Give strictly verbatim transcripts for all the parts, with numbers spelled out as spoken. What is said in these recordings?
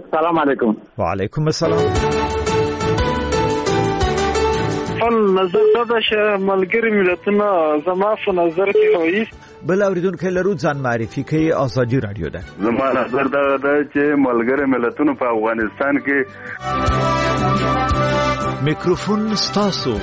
السلام علیکم. وعلیکم السلام. خپل نظر دا چې ملګری ملتونه زما په نظر کې وایي بل اوریدونکو لرو ځان معرفي کوي. ازادي رادیو ده. زما نظر دا ده چې ملګری ملتونه په افغانستان کې میکروفون ستاسو.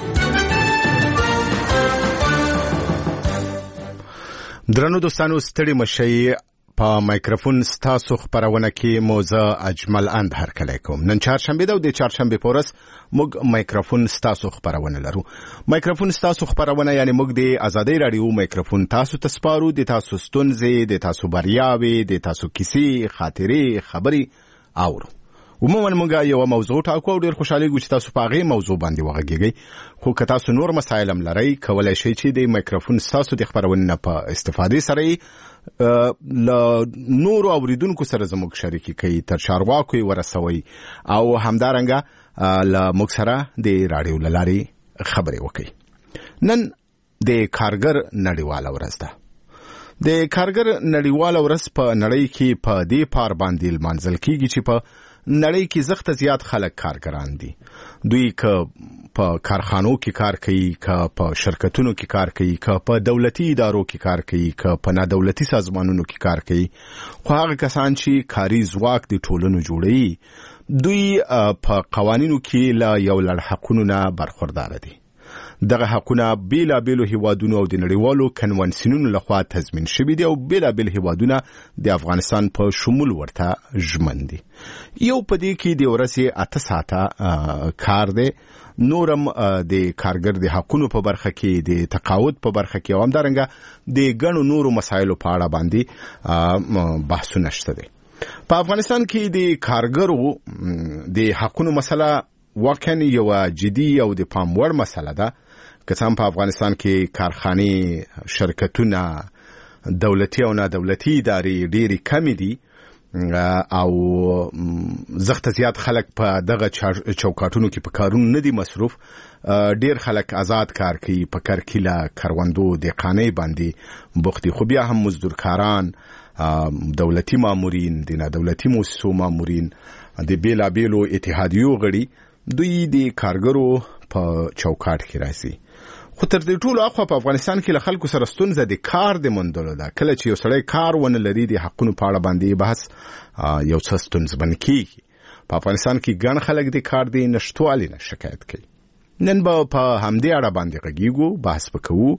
درنو دوستانو ستړي مشي په مایکروفون ستاسو خبرونه کې موزه اجمل اند هر کله کوم. نن چهارشنبه ده او د چهارشنبه پورس موږ مایکروفون ستاسو خبرونه لرو. مایکروفون ستاسو خبرونه یعنی موږ د ازادي رادیو مایکروفون تاسو ته سپارو، د تاسو ستونزې، د تاسو بریاوي، د تاسو کیسې، خاطرې، خبري اورو. عموما موږ یو موضوع ټاکو او ډیر خوشاله ګو چې تاسو په هغه موضوع باندې وغږیږئ. خو که تاسو نور مسایل هم لرئ کولای شئ چې د مایکروفون ستاسو د خبرونې په استفادې سره ل نور اوریدونکو سره زموږ شریکي کوي، تر چارواکو ورسوي او همدارنګه ل موږ سره د رادیو لاري خبرې وکړي. نن د کارګر نړیواله ورځ ده. د کارګر نړیواله ورځ په نړۍ کې په دې پار باندې لمانځل کیږي چې په نړۍ کې زخت زیات خلک کارګران دي. دوی که په کارخانو کې کار کوي، که په شرکتونو کې کار کوي، که په دولتي ادارو کې کار کوي، که په نادولتي سازمانونو کې کار کوي. خو هغه کسان چې کاري ځواک د ټولنو جوړوي دوی په قوانینو کې له یو لړ حقونو نه برخوردار دي. دغه حقونه بیلا بیلو هیوادونو او د نړیوالو کنوانسیونونو لخوا تضمین شوي دي او بیلا بیل هیوادونه د افغانستان په شمول ورته ژمن دي. یو په دې کې د ورځې اته ساعته کار دی. نورم د کارګر د حقونو په برخه کې، د تقاعد په برخه کې او همدارنګه د ګڼو نورو مسایلو په اړه باندې بحثونه شته دي. په افغانستان کې د کارګرو د حقونو مسله واقعا یو جدي او د پام وړ مسله ده. که څنګه په افغانستان کې کارخانې، شرکتونه، دولتي او نادولتي ادارې ډېری کم دي او زخت زیات خلک په دغه چوکاټونو کې په کارونو نه دي مصروف. ډېر خلک آزاد کار کوي، په کرکیله، کروندو، دهقانۍ باندې بوخت دي. خو بیا هم مزدورکاران، دولتي مامورین، د نادولتي مؤسسو مامورین، د بیلا بیلو اتحادیو غړي دوی د کارګرو په چوکاټ کې راځي. خو تر دې ټولو اخوا په افغانستان کې له خلکو سره ستونزه د کار د موندلو ده. کله چې یو سړی کار ونه لري د حقونو په اړه باندې بحث یو څه ستونزمن کېږي. په افغانستان کې ګڼ خلک د کار د نشتوالي نه شکایت کوي. نن به په همدې اړه باندې غږیږو، بحث وکړو.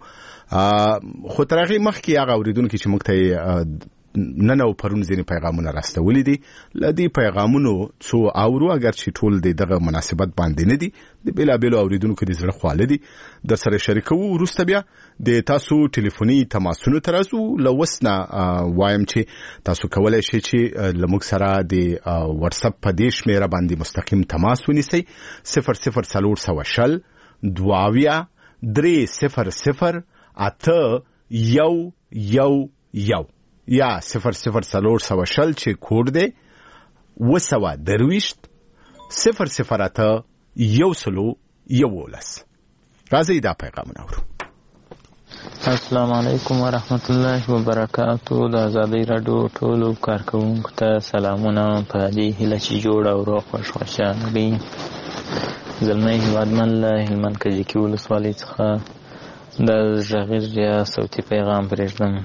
خو تر هغې مخکې هغه اورېدونکي چې موږ ته نن او پرون ځینې پیغامونه راستولي دي له دې پیغامونو څو اورو، اگر چې ټول د دغه مناسبت باندې نه دي، د بېلابېلو اورېدونکو د زړه خواله دي، در سره شریکوو. وروسته بیا د تاسو ټلیفوني تماسونو ته راځو. له اوس نه وایم چې تاسو کولی شئ چې له موږ سره د واتساپ په دې شمېره باندې مستقیم تماس ونیسئ. صفر صفر څلور سوه شل دوه اویا درې صفر صفر اته یو یو یو یا صفر صفر څلور سوه شل چې کوډ دی اوه سوه درویشت صفر صفر اته یو سلو یولس. راځئ دا پیغامونه اورو. السلام علیکم ورحمت الله وبرکاتو. د ازادۍ راډیو ټولو کارکوونکو ته سلامونه. په دې هیله چې جوړ او روغ خوش خوشحاله وي. زلمی هیوادمن له هلمند کجکي ولسوالۍ څخه د غږیز یا صوتي پیغام پرېږدم.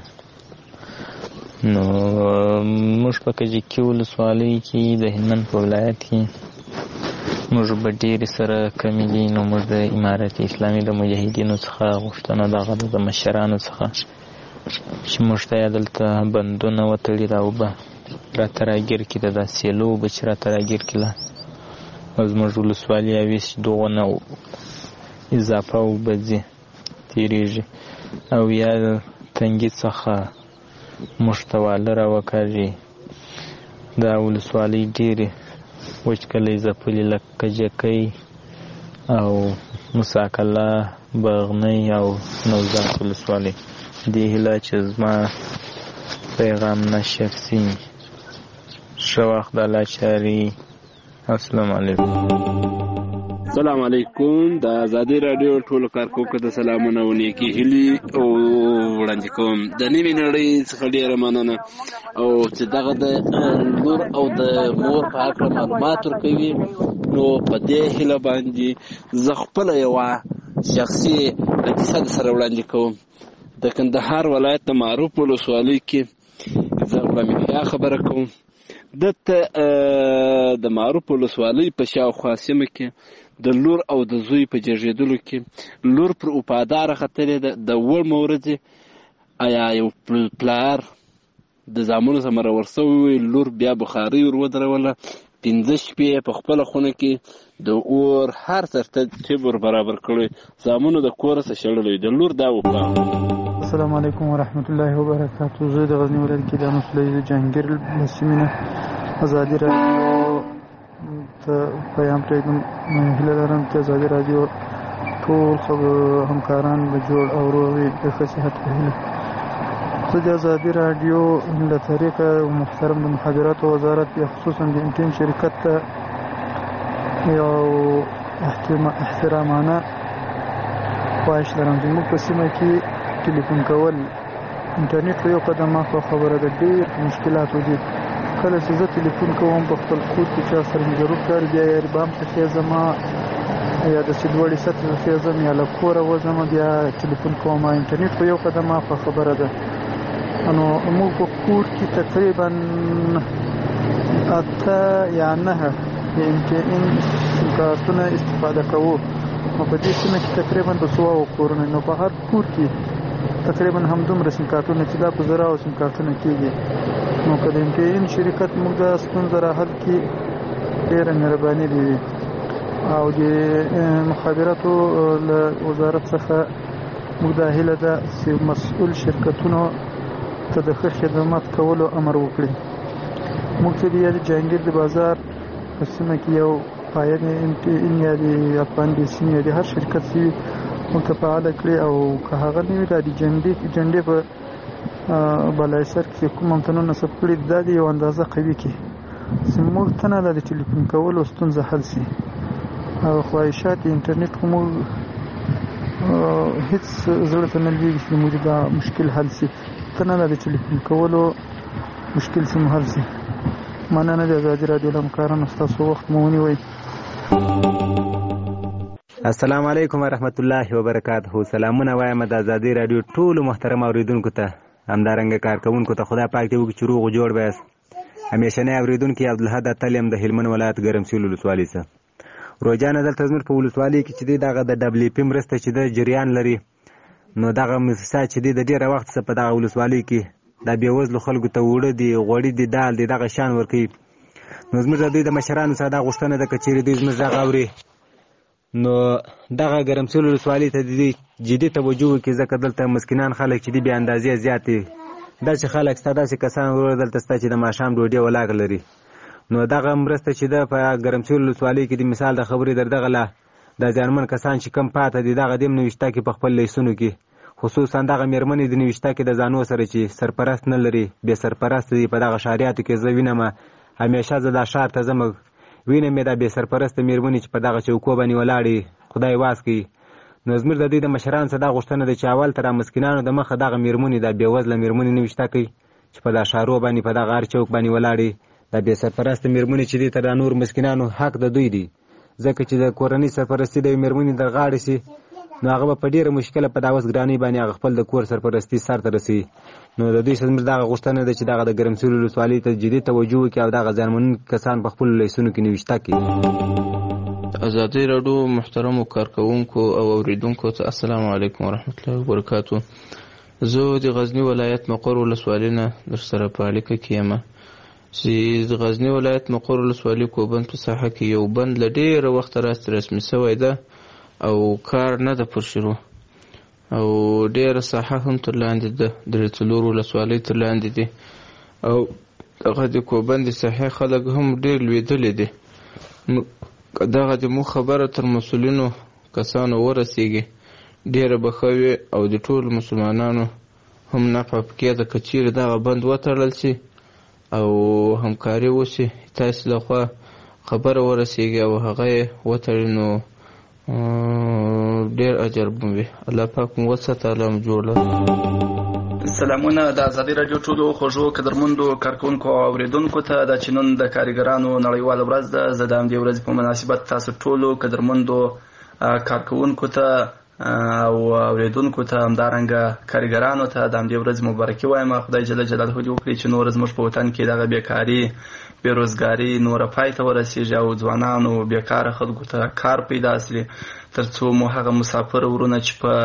نو موږ په کجکي ولسوالۍ کې د هلمند په ولایت کې موږ به ډېرې سره کمې دي. نو موږ د امارت اسلامي د مجاهدینو څخه غوښتنه دغه د مشرانو څخه چې موږ ته دلته بندونه وتړي دا اوبه راته راګیر کړي، د دا سیلو اوبه چې راته راګیر کړي او زموږ ولسوالي اویس دغه نه اضافه اوبه ځي تېرېږي او یا تنګي څخه موږ ته واله راوکاږي. دا ولسوالۍ ډېرې وچکلۍ ځپلې لکه کجکۍ او مساکله، بغنۍ او نوزاد ولسوالۍ. دې هیله چې زما پیغام نشر سي. ښه وخت د الله چاري. السلام علیکم. السلام علیکم. د ازادي راډیو ټولو کارکوونکو ته سلامونه او نیکې هیلې او وړاندې کوم. د نوې نړۍ څخه ډېره مننه او چې دغه د لور او د مور په هکله معلومات ورکوي. نو په دې هیله باندې زه خپله یوه شخصي کیسه درسره وړاندې کوم. د کندهار ولایت د معروف ولسوالۍ کې زه غلام یحیی خبره کوم. دلته د معروف ولسوالۍ په شاوخوا سیمه کې د لور او د زوی په جږېدلو کې لور پر وفاداره ختلې ده. د وړمه ورځې ایا یو پلار د زامنو سره مرور سوی وي، لور بیا بخارۍ ور ودروله، پنځه شپې په خپله خونه کې د اور هر ترتیب ور برابر کړی، زامنو د کوره څخه شړلی. د لور دا وکړه. السلام علیکم ورحمت الله وبرکاتو. زه د غزني ولایت کې د مسلې جهانګیر له سیمې نه ازادي راډیو ته پیام پرېږدم. هیله لرم چې ازادي راډیو ټول همکاران د جوړ او روغ وي د ښه صحت په هیله. زه د ازادي راډیو له طریقه محترم د مخابراتو وزارت یا خصوصا د انټین شرکت ته یو احترامانه خواهش لرم. زموږ په سیمه کې ټلیفون کول انټرنیټ په یو قدم مخه خبره ده، ډېر مشکلاتو دي. کله چې زه ټلیفون کوم په خپل کور کې چا سره مې ضرورت کار بیا یا بام ته خېږم یا د لوړې سطحې ته خېږم یا له کوره وځم بیا ټلیفون کوم. انټرنیټ په یو قدم مخه خبره ده. نو موږ په کور کې تقریبا اته یا نهه انټرنیټ کارتونه استفاده کوو. نو په دې سیمه کې تقریبا د سوه کورونه، نو په هر کور کې تقریبا همدومره سیم کارتونه چې دا په زراو سیم کارتونه کېږي. نو که د انټین شرکت موږ دا ستونزه راحل کړي ډېره مهرباني دي او د مخابراتو له وزارت څخه موږ دا هیله ده چې مسؤل شرکتونو ته د ښه خدمات کولو امر وکړي. موږ چې د جهانګیر د بازار په سیمه کې یو پایه انټین یا د اپاندیسین یا د هر شرکت چې موږ ته فعاله کړي او که هغه نه وي دا د جنډې جنډې په بالای سر کې کوم امتنون نصب کړي دا د یو اندازه قوي کې زموږ ته نه د ټلیفون کولو ستونزه حل شي. او خواهشات انټرنیټ خو موږ هیڅ زړه ته نه لوېږي چې زموږ دا مشکل حل شي. ته نه د ټلیفون کولو مشکل سم حل شي. مننه د ازادي راډیو له همکارانو، ستاسو وخت مو ونیوی. السلام علیکم ورحمت الله وبرکاته. سلامونه وایم د ازادي راډیو ټولو محترم اوریدونکو ته، همدارنګه کارکوونکو ته خدای پاک دې وکړي چې روغ جوړ بیاست. همیشنی اوریدونکي عبدالحد اتل یم د هلمند ولایت ګرمسیر ولسوالۍ څخه. روجانه دلته زموږ په ولسوالۍ کې چې دی دغه د ډبلیو پي مرسته چې د جریان لري، نو دغه موسسه چې دی د ډېره وخت څخه په دغه ولسوالۍ کې دا بېوزلو خلکو ته اوړه دي، غوړي دي، دال دي، دغه شیان ورکوي. نو زموږ د دوی د مشرانو څخه دا غوښتنه ده که چېرې دوی زموږ غږ اوري نو دغه ګرمسیر ولسوالۍ ته د دې جدي توجه وکړي، ځکه دلته مسکینان خلک چې دي بې اندازې زیات دي. داسې خلک شته، داسې کسان وروره دلته شته چې د ماښام ډوډۍ ولاکه لري. نو دغه مرسته چې ده په ګرمسیر ولسوالۍ کې د مثال د خبرې در دغه له د زیانمن کسان چې کم پاته دي دغه دې هم نوشته کې په خپل لیسونو کې، خصوصا دغه مېرمنې د نوشته کې د ځانو سره چې سرپرست نه لري، بې سرپرست دي. په دغه ښاریاتو کې زه وینم، همیشه زه دا ښار ته ځم وینم یې دا بې سرپرسته مېرمنې چې په دغه چوکو باندې ولاړې، خدای واس کوي. نو زموږ د دوی د مشرانو څخه دا غوښتنه ده چې اول ته را مسکینانو د مخه دغه مېرمنې دا بېوزله مېرمنې نوشته کوي چې په دا ښارو باندې په دغه هر چوک باندې ولاړې. دا بې سرپرسته مېرمنې چې دي تر دا نور مسکینانو حق د دوی دی، ځکه چې د کورنۍ سرپرستي د یوې مېرمنې د غاړې شي نو هغه به په ډېره مشکله په دا اوس ګرانۍ باندې هغه خپل د کور سرپرستي سرته رسوي. نو د دوی څخه زموږ دغه غوښتنه ده چې دغه د ګرمسیر ولسوالۍ ته جدي توجه وکړي او دغه زیانمنونکي کسان په خپلو لیسونو کې نوشته کړي. ازادي راډیو محترمو کارکوونکو او اوریدونکو ته السلام علیکم ورحمت الله وبرکاتو. زه د غزني ولایت مقر ولسوالۍ نه درسره په اړیکه کې یم چې د غزني ولایت مقر ولسوالۍ کوبند په ساحه کې یو بند له ډېره وخته راستې رسمي شوی ده او کار نه ده پر شروع او ډېره ساحه هم تر لاندې ده، درې څلور ولسوالۍ تر لاندې دي او دغه د کوبند د ساحې خلک هم ډېر لوېدلي دي. دغه د مو خبره تر مسؤلینو کسانو ورسیږي ډېره به ښه وي او د ټولو مسلمانانو هم نفع پکې ده که چیرې دغه بند وتړل شي او همکاري وشي، تاسې لخوا خبره ورسیږي او هغه یې وتړي نو ډېر اجر به وي. الله پاک مو وساته، الله مو جوړ سلامونه د ازادي رادیو ټولو خوږو قدرمندو کارکونکو او اوریدونکو ته د چینون د کارګرانو نړیواله ورځ ده. زه د همدې ورځې په مناسبت تاسو ټولو قدرمندو کارکونکو ته او اوریدونکو ته همدارنګه کارګرانو ته د همدې ورځې مبارکي وایم. خدای جل جلاله دې وکړي چې نور زموږ په وطن کې دغه بیکاري بیروزګاري نوره پای ته ورسیږي او ځوانانو بیکاره خلکو ته کار پیدا شي، تر څو مو هغه مسافر ورونه چې په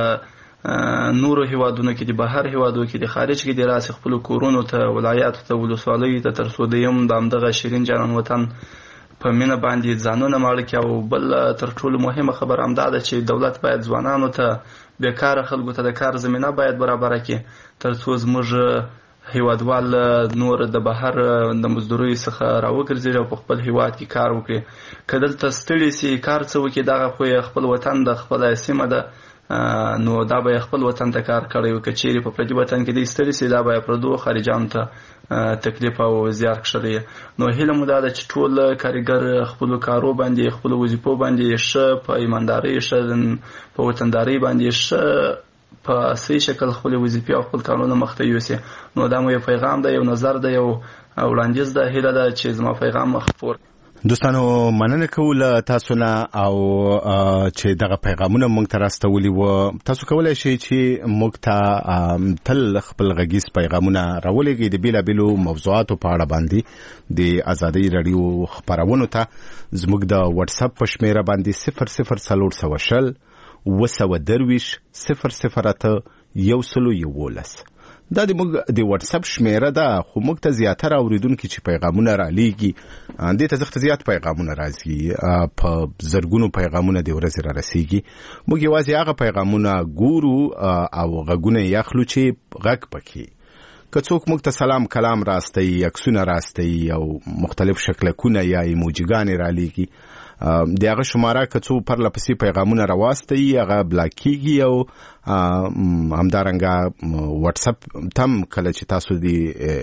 نورو هیوادونو کې د بهر هیوادو کې د خارج کې د راسي خپل کورونو ته ولایاتو ته ولسوالیو ته تر څو د یم د همدغه شیرین جانان وطن په مینه باندې ځانونه ماړه کړي. او بل تر ټولو مهمه خبره همدا ده چې دولت باید ځوانانو ته بیکاره خلکو ته د کار زمینه باید برابره کړي، تر څو زموږ هیوادوال نور د بهر د مزدورۍ څخه راوګرځي او په خپل هیواد کې کار وکړي. که دلته ستړي سي کار څه وکړي، دغه خو خپل وطن د خپل سیمه ده، نو دا به خپل وطن ته کار کړی و. که چیرې په پردي وطن کې د ستړي سي، دا به پردو خارجانو ته تکلیف او زیار کښلی. نو هیله مو دا ده چې ټول کارګر خپلو کارو باندې خپلو وظیفو باندې ښه په ایماندارۍ ښه په وطندارۍ باندې ښه په صحیح شکل خپل وظیفې او خپل کارونه مخته یوسي. نو دا مو یو پیغام ده، یو نظر ده، یو وړاندیز ده. هیله ده چې زما پیغام خپور. دوستانو مننه کوم له تاسو نه او چې دغه پیغامونه موږ ته راستولي وو. تاسو کولای شئ چې موږ ته تل خپل غږیز پیغامونه راولېږئ د بیلابیلو موضوعاتو په اړه باندې د ازادي رادیو خبرونو ته زموږ د واتس اپ په شمیره باندې صفر صفر څلور سوه شل اوه سوه درویشت صفر صفر اته یو سلو یولس. دا د موږ د واتس اپ شمیره ده، خو موږ ته زیاتره اوریدونکو چې پیغامونه رالیږي دې ته زخت زیات پیغامونه راځي، په زرګونو پیغامونه د ورځې را رسیږي. موږ یوازې هغه پیغامونه ګورو او غږونه یې اخلو چې غږ پکې. که څوک موږ ته سلام کلام راستي، عکسونه راستي او مختلف شکلکونه یا ایموجیګانې رالیږي، د هغه شماره که څو پرله پسې پیغامونه راواستي هغه بلاک کیږي. او همدارنګه واتس اپ تم کله چې تاسو دی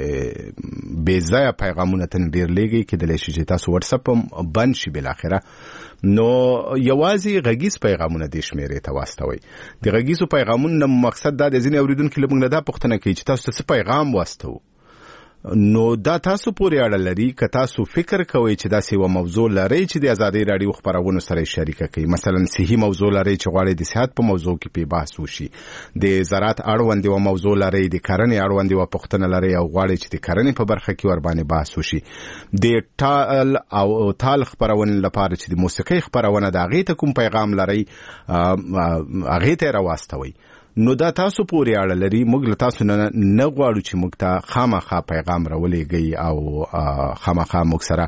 بې ځایه پیغامونه تن ډیر لیږئ کېدلی شي چې تاسو واتس اپ بند شي بالاخره. نو یوازې غږیز پیغامونه دې شمیرې ته واستوئ. د غږیزو پیغامونو مقصد دا د ځینې اوریدونکو له موږ نه دا پوښتنه کوي چې تاسو ته څه پیغام واستو. نو دا تاسو پورې اړه لري. که تاسو فکر کوئ چې داسې یوه موضوع لرئ چې د ازادۍ راډیو خپرونو سره یې شریکه کوي، مثلا صحي موضوع لرئ چې غواړئ د صحت په موضوع کې پې بحث وشي، د زراعت اړوند یوه موضوع لرئ، د کرنې اړوند یوه پوښتنه لرئ او غواړئ چې د کرنې په برخه کې ورباندې بحث وشي، د ټال او تال خپرونې لپاره چې د موسیقۍ خپرونه ده هغې ته کوم پیغام لرئ هغې ته یې راواستوئ. نو دا تاسو پورې اړه لري. موږ له تاسو نه نه غواړو چې موږ ته خامخا پیغام راولېږئ او خامخا موږ سره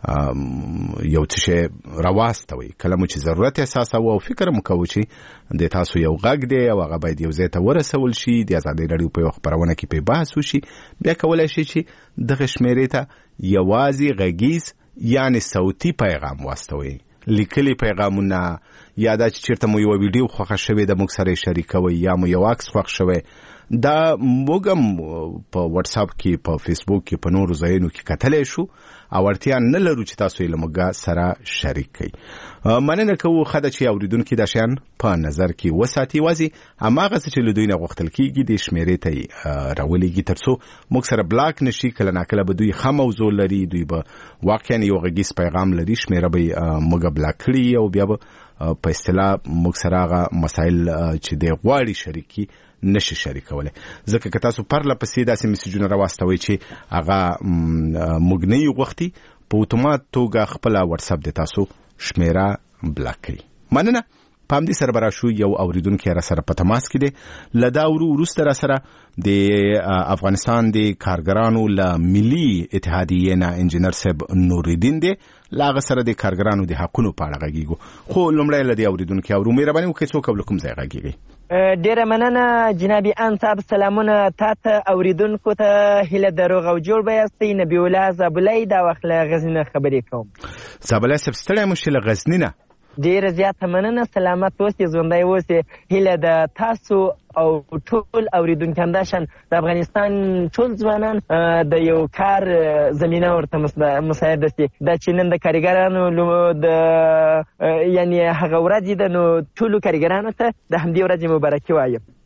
یو څه شی راواستوئ. کله مو چې ضرورت احساسوو او فکر مو کوو چې د تاسو یو غږ دی او هغه باید یو ځای ته ورسول شي، د ازادۍ راډیو په یوه خپرونه کې پې بحث وشي، بیا کولی شي چې دغه شمیرې ته یوازې غږیز یعنې صوتي پیغام واستوئ. لیکلي پیغامونه یا دا چې چیرته مو یو ویډیو خوښه شوې ده موږ سره شریکوي یا مو یو عکس خوښ شوی، دا موږ هم په واتس اپ کې په فیسبوک کې په نورو ځایونو کې کتلی شو او اړتیا نه لرو چې تاسو یې له موږ سره شریک کړئ. مننه کوو ښه ده چې اورېدونکي دا شیان په نظر کې وساتي. یوازې هماغسې چې له دوی نه غوښتل کېږي دې شمېرې ته یې راولېږي تر څو موږ سره بلاک نه شي. کله ناکله به دوی ښه موضوع لري، دوی به واقعا یو غږیز پیغام لري، شمېره به یې موږ بلاک کړي او بیا به په اصطلاح موږ سره هغه مسایل چې دی غواړي شریکي نشي شریکولی. ځکه که تاسو پرله پسې داسې میسیجونه راواستوئ چې هغه موږ نه یو غوښتي، په اتومات توګه خپله واتس اپ د تاسو شمیره بلاک کړي. مننه. په همدې سره به راشو یو اورېدونکی را سره په تماس کې دی. له دا وروسته را سره د افغانستان د کارګرانو له ملي اتحادیې نه انجینر صاحب نوردین دی، له هغه سره د کارګرانو د حقونو په اړه غږیږو. خو لومړی له دې اورېدونکي اورو. مهرباني وکړئ څوک او له کوم ځای غږیږئ؟ ډیره مننه جناب ان صاحب. سلامونه تا ته اوریدونکو ته. هیله د روغ او جوړ به یاستئ. نبی الله زابلی دا وخت له غزني نه خبرې کوم. زابلی صاحب ستړی مو شي له غزني نه؟ ډیره زیاته مننه. سلامت اوسئ، ژوندی اوسئ. هیله د تاسو او ټول اوریدونکو همداشان د افغانستان ټول ځوانان د یو کار زمینه ورته مساعده شي. دا چې نن د کارګرانو د یعنی هغه ورځې ده، نو ټولو کارګرانو ته د همدې ورځې مبارکي وایم.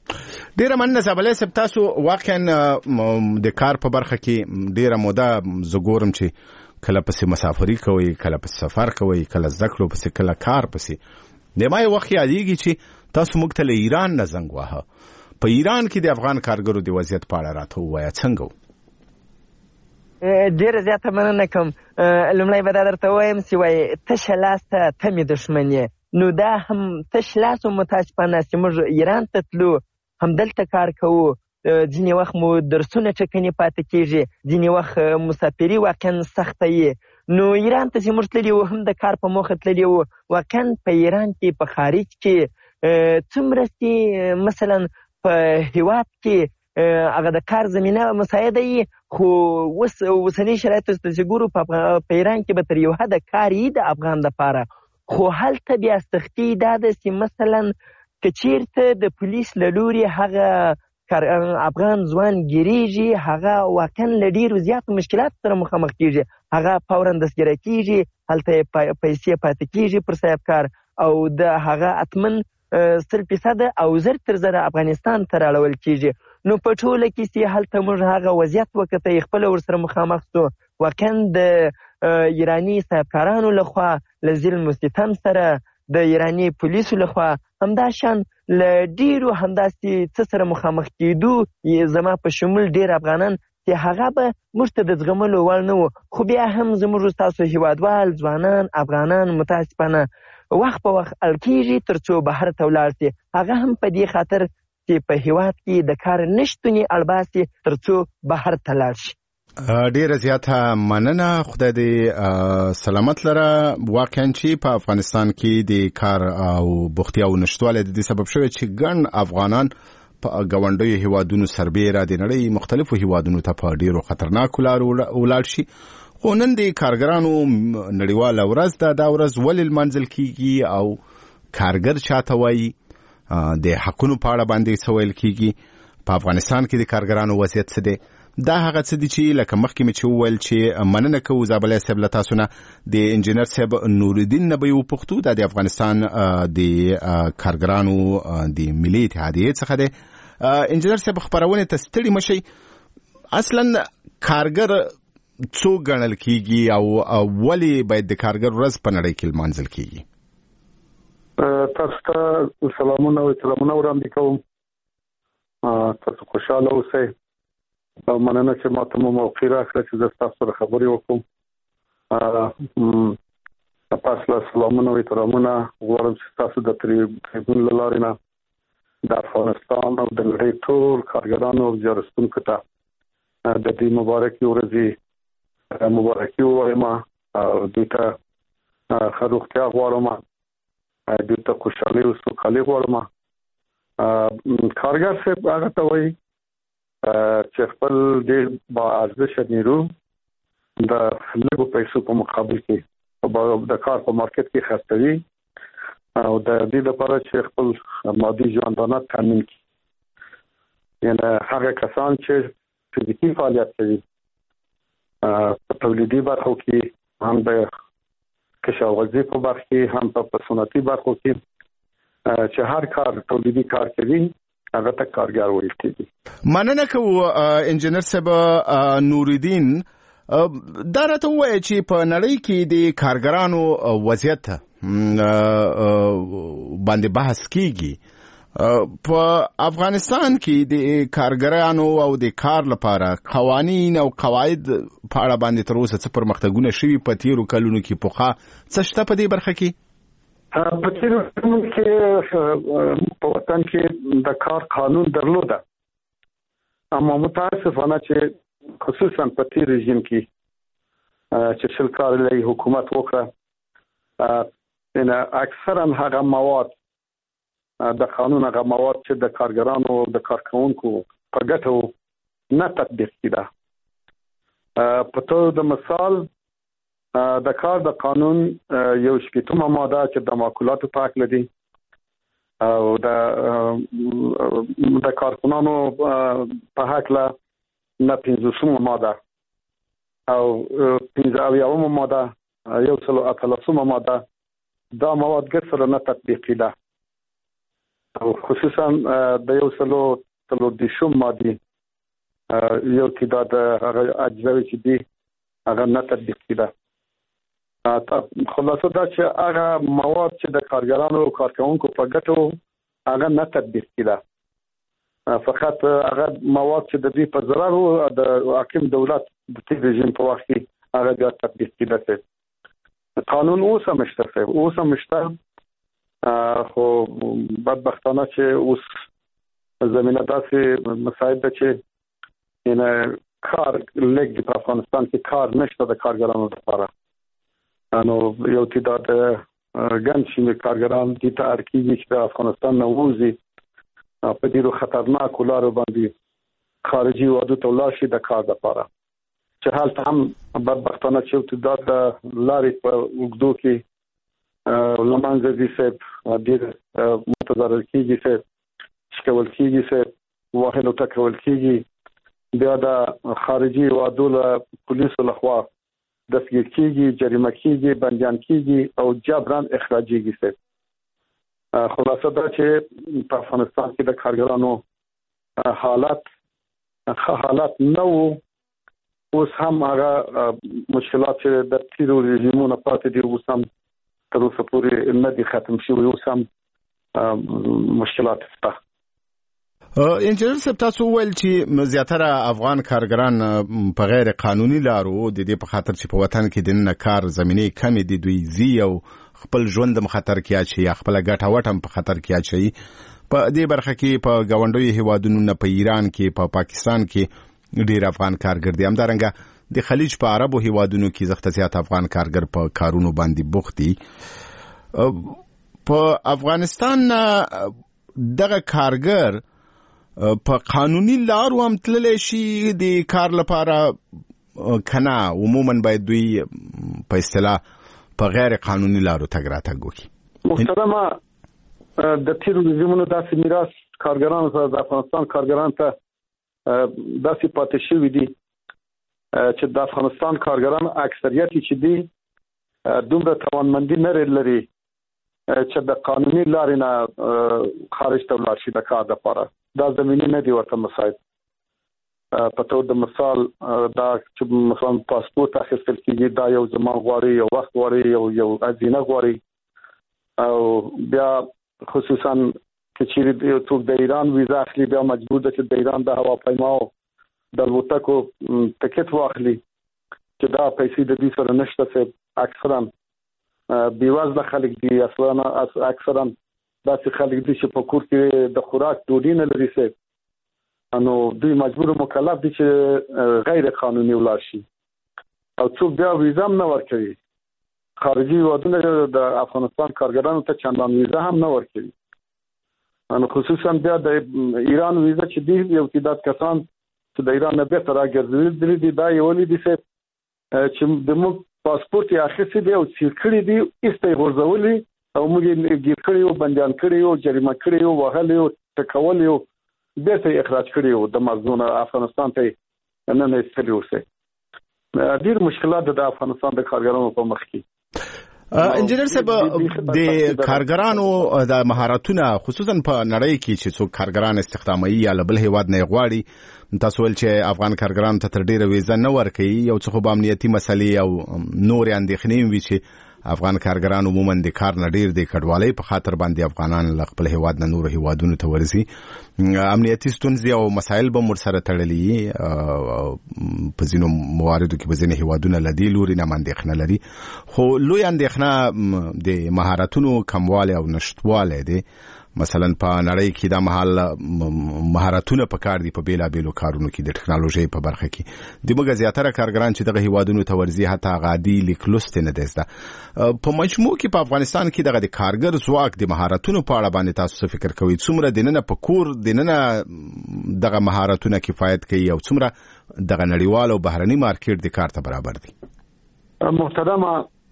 ډیره مننه زابلې صاحب. تاسو واقعا د کار په برخه کې ډیره موده زګورم چې کله پسې مسافري کوي، کله پسې سفر کوي، کله زده کړو پسې، کله کار پسې. د ما یو وخت یادېږي چې تاسو موږ ته له ایران نه زنګ واهه. په ایران کې د افغان کارګرو د وضعیت په اړه راته ووایه څنګه و؟ ډېره زیاته مننه کوم. لومړی به دا درته ووایم چې وایي تشه لاسته ته مې دښمن یې. نو دا هم تش لاس و متاسفانه چې موږ ایران ته تلو، همدلته کار کوو، ځینې وخت مو درسونه ټکنې پاتې کېږي، ځینې وخت مسافري واقعا سخته وي. نو ایران ته چې موږ تللي وو هم د کار په موخه تللي وو. واقعا په ایران کې په خارج کې څومره چې مثلا په هیواد کې هغه د کار زمینه مساعده وي، خو اوس اوسني شرایطو ته چې ګورو په ایران کې به تر یو حده کار وي د افغان دپاره. خو هلته بیا سختي دا ده چې مثلا که چېرته د پولیس له لورې هغه افغان ځوان ګیریږي، هغه واقعا له ډېرو زیاتو مشکلاتو سره مخامخ کېږي. هغه فورا دستګیره کېږي، هلته یې پیسې پاتې کېږي پر صاحب کار، او د هغه حتمن سل فیصده او زر تر زره افغانستان ته راړول کېږي. نو په ټوله کې چې هلته موږ هغه وضعیت وکته خپله ورسره مخامخ سو. واقعا د ایراني صاحبکارانو لخوا له ظلم و ستم سره، د ایراني پولیسو لخوا همدا شان له ډېرو همداسې څه سره مخامخ کېدو، زما په شمول ډېر افغانان چې هغه به موږ ته د زغملو وړ نه وو. خو بیا هم زموږ ستاسو هیوادوال ځوانان افغانان متاسفانه وخت په وخت اړ کېږي تر څو بهر ته ولاړ شي. هغه هم په دې خاطر چې په هیواد کې د کار نشتونې اړ باسي تر څو بهر ته لاړ شي. ډیره زیاته مننه. خدای دې سلامت لره. واقعا چې په افغانستان کې د کار او بوختیا او نشتوالی د دې سبب شوی چې ګڼ افغانان په ګاونډیو هیوادونو سربیره د نړۍ مختلفو هیوادونو ته په ډیرو خطرناکو لارو ولاړ شي. خو نن د کارګرانو نړیواله ورځ ده. دا ورځ ولې لمانځل کیږي او کارګر چاته وایي؟ د حقونو په اړه باندې څه ویل کیږي؟ په افغانستان کې د کارګرانو وضعیت څه دی؟ دا هغه څه دي چې لکه مخکې مې چې وویل چې مننه کوو زابلې صاحب له تاسو نه. د انجینر صاحب نورالدین نه به یې وپوښتو، دا د افغانستان د کارګرانو د ملي اتحادیې څخه دی. انجینر صاحب خپرونې ته ستړي مه شئ. اصلا کارګر څوک ګڼل کیږي او ولې باید د کارګر ورځ په نړۍ کې لمانځل کیږي؟ تاسو ته سلامونه او احترامونه وړاندې کوم. تاسو خوشحاله اوسئ او مننه چې ما ته مو موقع راکړه چې زه ستاسو سره خبرې وکړم. تاسو له سلامونه او احترامونه غواړم چې تاسو د تریبون له لارې نه د افغانستان او د نړۍ ټول کارګرانو او زیارستونکو ته د دې مبارکې ورځې مبارکي ووایم. دوی ته ښه روغتیا غواړم، دوی ته خوشحالي او سوکالي غواړم. کارګر صاحب هغه ته وایي چې خپل ډېر با ارزښته نیرو د لږو پیسو په مقابل کې د کار په مارکیټ کې خرڅوي او د دې لپاره چې خپل مادي ژوندانه تامین کړي. یعنې هغه کسان چې فزیکي فعالیت کوي په تولیدي برخو کې، هم د کشاورزي په برخه کې، هم په صنعتي برخو کې چې هر کار تولیدي کار کوي هغه ته کارګر ویل کېږي. مننه کوو انجینر صاحب نورالدین. دا راته ووایه چې په نړۍ کې د کارګرانو وضعیت باندې بحث کیږي. په افغانستان کې د کارګرانو او د کار لپاره قوانین او قواعد په اړه باندې تر اوسه څه پرمختګونه شوي په تیرو کلونو کې؟ پخوا څه شته په دې برخه کې؟ په تیرو کلونو کې په وطن کې د کار قانون درلوده، اما متاسفانه چې خصوصا په تیر رژیم کې چې شل کاله حکومت وکړه، اکثرا هغه مواد د قانون هغه مواد چې د کارګرانو او د کارکونکو په ګټه نه تطبیق کیده. په توګه د مثال د کار د قانون یو شپږمه ماده چې د معقولاتو په اړه دی او د د کارکونانو په اړه نه پنځوسمه ماده او پنځه اویاومه ماده یو څلو اتلسمه ماده دا مواد ګر سره نه تطبیق کیده. او خصوصا د یو سلو تلو د شوم مادي یو تعداد هغه اجزاوي چې دي هغه نه تطبیق کیده. خلاصه دا چې هغه مواد چې د کارګرانو او کارکونکو په ګټو هغه نه تطبیق کیده، فقط هغه مواد چې د دې په ضرر او د حاکم دولت د تیر رژیم په وخت کې هغه بیا تطبیق کیده. قانون اوس هم شته، اوس هم شته، خو بدبختانه چې اوس زمينه داسې مساعد ده چې نه کار لګ په افغانستان کې کار نشته د کارګرانو لپاره. نو یو تعداد ګڼ شمېر کارګران دي ته اړ کېږي چې د افغانستان نه ووځي، په ډېرو خطرناکو لارو باندې خارجي هېوادو ته ولاړ شي د کار لپاره، چې هلته هم بدبختانه چې یو تعداد لارې په اوږدو کې له منځه ځي صاحب، ډېر متضرر کېږي صاحب، شکول کېږي صاحب، وهلو ټکول کېږي، بیا د خارجي هېوادو له پولیسو لخوا دستګیر کېږي، جریمه کېږي، بندیان کېږي او جبران اخراجېږي صاحب. خلاصه دا چې په افغانستان کې د کارګرانو حالت ښه حالت نه وو، اوس هم هغه مشکلات چې د تیرو رژیمونو پاتې دي اوس هم تر اوسه پورې نه دي ختم شوي، اوس هم مشکلات شته. انجنیر صاحب تاسو ویل چې زیاتره افغان کارګران په غیر قانوني لارو د دې په خاطر چې په وطن کې د نه کار زمینه کم دي دوی زی او خپل ژوند د خطر کې اچي یا خپل ګټه وټم په خطر کې اچي. په دې برخه کې په گاونډي هیوادونو نه په ایران کې په پا پاکستان کې ډیر افغان کارګر دي، همدارنګه د خلیج په عربو هیوادونو کې زخت زیات افغان کارګر په کارونو باندې بوخت دي. په افغانستان دغه کارګر په قانوني لارو هم تللی شي د کار لپاره کنه عموما باید دوی په اصطلاح په غیر قانوني لارو تګ راتګ وکړي؟ محترمه د تیرو رژیمونو داسې میراث کارګرانو ته د افغانستان کارګرانو ته داسې پاتې شوي دي چې د افغانستان کارګران اکثریت چې دي دومره توانمندي نه لري چې د قانوني لارې نه خارج ته ولاړ شي د کار لپاره. دا زمینه نه دی ورته مساعد. په تور د مثال دا چې مثلا پاسپورت اخیستل کېږي، دا یو زمان غواړي، یو وخت غواړي، یو یو ازینه غواړي، او بیا خصوصا چې چیرې یو څوک د ایران ویزا اخلي بیا مجبور ده چې د ایران د هواپیماو د الوتکو ټکټ واخلي، چې دا پیسې د دې سره نشته. صاحب اکثرا بېوزله خلک دي، اصلا اکثرا داسې خلک دي چې په کور کې د خوراک ډوډۍ نه لري صاحب، نو دوی مجبور مکلف دي چې غیر قانوني ولاړ شي، او څوک بیا ویزا هم نه ورکوي. خارجي هېوادونه د افغانستان کارګرانو ته چندان ویزا هم نه ورکوي، نو خصوصا بیا د ایران ویزا چې دي یو تعداد کسان چې د ایران نه بیرته راګرځېدلي دي، دا یې ولې دي صاحب چې د موږ پاسپورت یې اخیستی دی او سیل کړي دي، ایسته یې غورځولي او موږ یې ګیر کړي یو، بندیان کړي یو، جریمه کړي یو، وهلی یو، ټکولی یو، بیرته یې اخراج کړي یو د مزدونه افغانستان ته یې نن ایستلي اوسئ. ډېر مشکلات د افغانستان د کارګرانو په مخ کې. انجینر صاحب د کارګرانو د مهارتونه خصوصا په نړۍ کې چې څوک کارګران استخدامي یا بل هیواد نه غواړي، تاسو ول چې افغان کارګرانو ته تر ډیره ویزه نه ورکوي، یو څه خو به امنیتي مسلې او نور اندېښنې وي چې افغان کارګران عموما د کار نه ډیر د کډوالۍ په خاطر باندې افغانان له خپل هیواد نه نور هیوادونو ته ورځي. امنیتي ستونزې او مسایل به مر سره تړلي په ځینو مواردو کې به ځینې هیوادونه له دې لوري نه اندېښنه لري، خو لوی اندېښنه د مهارتونو کموالی او نشتوالی دی. مثلا په نړۍ کې دا مهال مهارتونه په کار دي په بیلابیلو کارونو کې د ټکنالوژي په برخه کې د موږ زیاتره کارګران چې دغه هیوادونو ته ورځي حتی غادي لیکلوست نه دزده. په مجموع کې په افغانستان کې دغه د کارګر ځواک د مهارتونو په اړه باندې تاسو فکر کوئ څومره دننه په کور دننه دغه مهارتونه کفایت کوي او څومره دغه نړیوال او بهرني مارکیټ د کار ته برابر دي؟ محترمه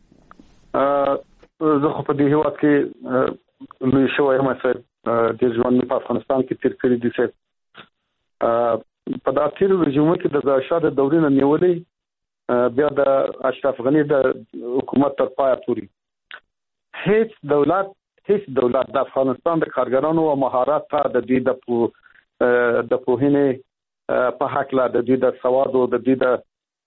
زه خو په دې هیواد کې لوی شوی یم صاحب، د ژوند په افغانستان کې تیر کړی دي صاحب. په دا تیرو رژیمونو کې د ظاهرشاه د دورې نه نیولې بیا د اشرف غني د حکومت تر پایه پورې هیڅ دولت هیڅ دولت د افغانستان د کارګرانو او مهارت ته د دې د د پوهنې په حق لا د دې د سواد او د دې د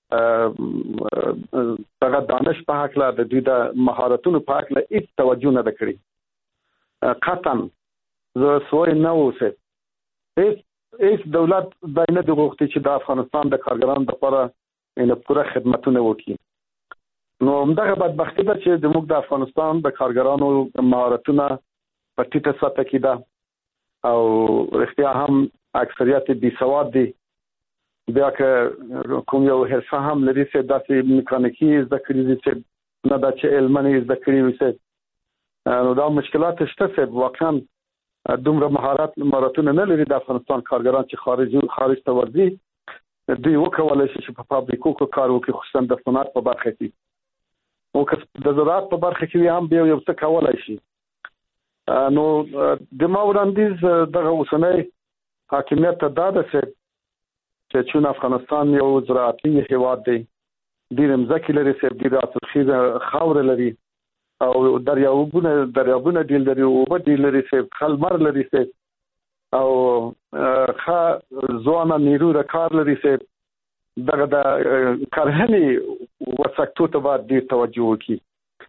دغه دانش په حق لا د دې د مهارتونو په حق لا هیڅ توجه نه کړی. قطعا زه سوې نه اوسه هیڅ هیڅ دولت باندې د غوښتي چې د افغانستان د کارګرانو لپاره ان پوره خدمتونه وکړي. نو همدغه بدبختی ده چې د موږ د افغانستان د کارګرانو مهارتونه په ټیټه سطح کې ده او رښتیا هم اکثریت بي سواد دي. بیا که کوم یو حرفه هم لري چې داسې میکانیکي زده کړي دي چې نه دا چې علمي زده کړي وي چې نو دا مشکلات شته چې واقعا دومره مهارت مهارتونه نه لري د افغانستان کارګران چې خارج خارج ته ورځي دوی وکولای شي چې په فابریکو کې کار وکړي خصوصا د صنعت په برخه کې او که د زراعت په برخه کې هم به یو څه کولای شي. نو د ما وړاندیز دغه اوسنۍ حاکمیت ته دا ده چې چون افغانستان یو زراعتي هیواد دی ډېر ځمکې لري چې ډېر حاصلخیزه خاوره لري او دریابونه دریابونه ډېر لري او اوبه ډېر لري چې خلمر لري چې او ښه ځوانه نیرو د کار لري چې دغه د کرهنې وسکتو ته باید ډېر توجه وکړي.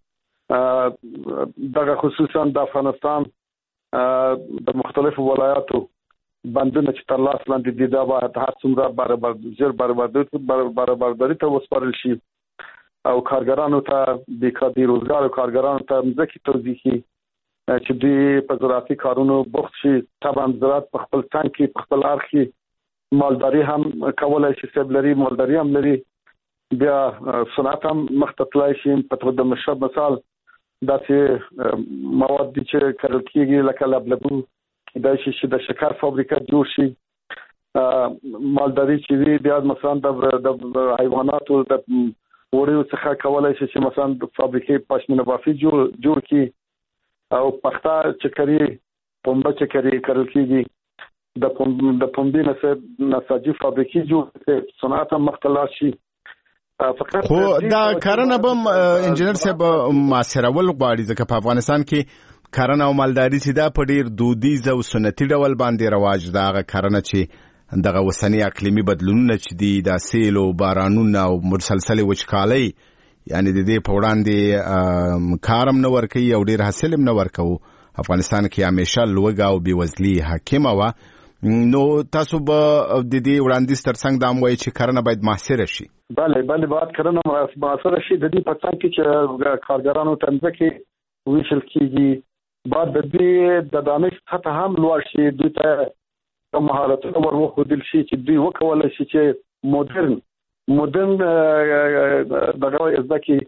دغه خصوصا د افغانستان د مختلفو ولایاتو بندونه چې تر لاس لاندې دي دا به هر څومره برابر زر برابرداري ته وسپارل شي او کارګرانو ته بیکار دي روزګار او کارګرانو ته ځکه توضیح شي چې دوی په زراعتي کارونو بوخت شي. طبعا زراعت په خپل څنګ کې په خپل اړخ کې مالداري هم کولای شي سب لري مالداري هم لري بیا صنعت هم مختلفای شي. په توګه د مشهد مثال داسې مواد دي چې کرل کېږي لکه لبلبو دا شي چې د شکر فابریکه جوړ شي. مالداري چې وي بیا مثلا د حیواناتو د وړیو څخه کولای شي چې مثلا د فابریکې پښمنه بافي جوړ جوړ کی او پخته چکري پنبه چکري کرل کېږي د د پنبې نساجي فابریکې جوړ صنعت مختلف شي. خو دا کارنه بم انجنیر صاحب معاصرول غواړي ځکه په افغانستان کې کرنه او مالداري چې دا په ډیر دودیز او سنتي ډول باندې رواج دا هغه کرنه چې دغه وسنی اقلیمي بدلونونه چې دي د سیل او بارانونو او مسلسل وچکالۍ یعنی د دې په وړاندې کارم نه ورکوي او ډیر حاصل هم نه ورکوي. افغانستان کې همیشه لوږه او بېوزلي حاکمه وه. نو تاسو به د دې وړاندیز ترڅنګ دا هم وایي چې کرنه باید محصره شي. بله بله باید کرنه محصره شي. د دې په څنګ کې چې کارګرانو ته ځمکې ویشل کېږي بعد د دې د دانش سطح هم لوړ شي دوی ته مهارتونه ور وښودل شي چې دوی وکولای شي چې مدرن مدرن دغه زده کړي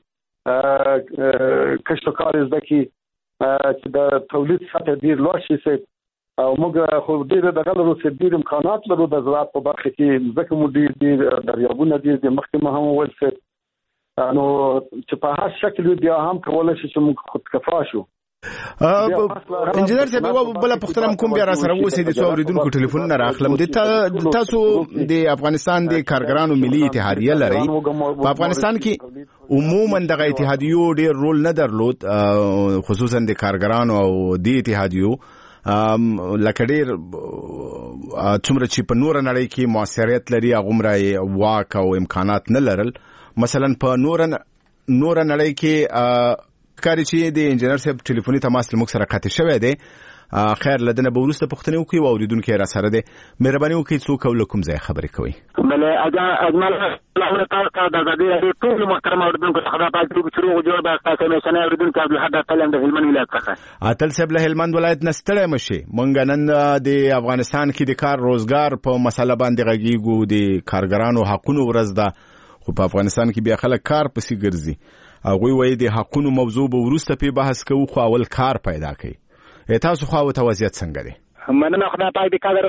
کشتکار زده کړي چې د تولید سطح ډېر لوړ شي او موږ خو ډېر دغه لرو چې ډېر امکانات لرو د زراعت په برخه کې ځکه مو ډېر دریابونه دي د مخکې هم وویل چې نو چې په هر شکل بیا هم کولای شي چې موږ خودکفا شو. انجنیر صاحب یو بل پختنم کوم بیا را سره وسی د څو اوریدونکو ټلیفون نه راخلم د تاسو د افغانستان د کارګرانو ملي اتحادیه لري. په افغانستان کې عموما دغه اتحادیو ډیر رول نه درلود خصوصا د کارګرانو او د اتحادیو لکه ډیر څومره چې په نور نړۍ کې موثریت لري هغومره واک او امکانات نه لرل. مثلا په نور نور نړۍ کې کاری چې د انجنیر صاحب ټلیفوني تماس لموږ سره قطع شوی دی. خیر لدنه به وروسته پوښتنې وکړي او اوریدونکي را سره دی. مهرباني وکړئ څوک او له کوم ځای خبرې کوئ؟ بله اجمل سلامونه تاسو ته د ازادي راډیو ټولو محترم اوریدونکو څخه خدای پاک دې چې روغ جوړ به تاسو همیشنی اوریدونکي عبدالحد اتل د هلمند ولایت څخه. اتل صاحب له هلمند ولایت نه ستړی مه شئ. موږ نن د افغانستان کې د کار روزګار په مسله باندې غږیږو. د کارګرانو حقونو ورځ ده خو په افغانستان کې بیا خلک کار پسې ګرځي. هغوی وایي د حقونو موضوع به وروسته پې بحث کوو خو اول کار پیدا کوي. تاسو خو ته وضعیت څنګه دی؟ مننه خدای پاک دې قدر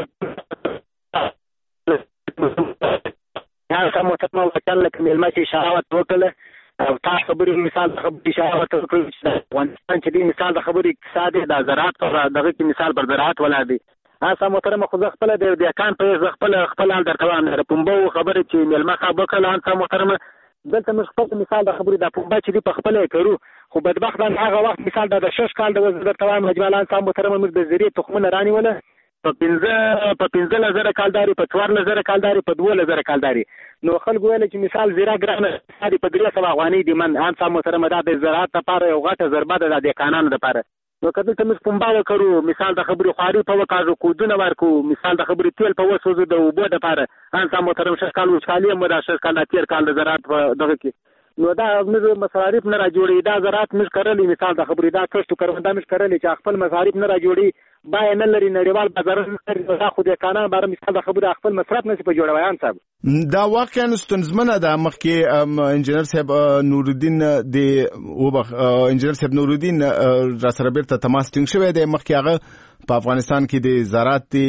هغه محترم وکیل لکه مېلمه چې اشاره وکړله او تاسو خبرې مثال د خبرې اشاره وکړه چې افغانستان چې دی مثال د خبرې اقتصاد د زراعت او دغه کې مثال پر زراعت ولاړ دی. هغه محترم خو خپل د دیکان په خپل خپل حال درته وایم د پنبو خبرې چې مېلمه صاحب وکړله هغه محترم دلته موږ خپل مثال د خبرې د پنبه چې دی په خپل کړو خو بدبختانه هغه وخت مثال د شش کال د وزیر توام اجمالان صاحب محترم موږ د زری تخمونه رانیوله په پنځه په پنځه لزر کالداري په څوار لزر کالداري په دوه لزر کالداري نو خلک ویل چې مثال زیرا ګرانه ساري په درې سوه افغانۍ دی من ان صاحب محترم دا د زراعت لپاره یو غټه ضربه ده د کانانو لپاره نو کله چې موږ پنبه کړو مثال د خبرې خواري په وکړو کودونه ورکو مثال د خبرې تیل په وسوځو د اوبو لپاره ان صاحب محترم شش کال وشالي مو د شش کال تیر کال د زراعت په دغه کې نو دا موږ مصارف نه را جوړي دا زراعت موږ کړلې مثال د خبرې دا کښت کړو دا موږ کړلې چې خپل مصارف نه را جوړي باید نه لري نړیوال بازار نه دا خو د کانان بار مثال د خبرې خپل مصرف نه په جوړوي ان صاحب دا واقعا ستونزمنه ده مخکې انجنیر صاحب نورالدین دی او انجنیر صاحب نورالدین را سره بیرته تماس ټینګ شوی دی مخکې هغه په افغانستان کې د زراعت دی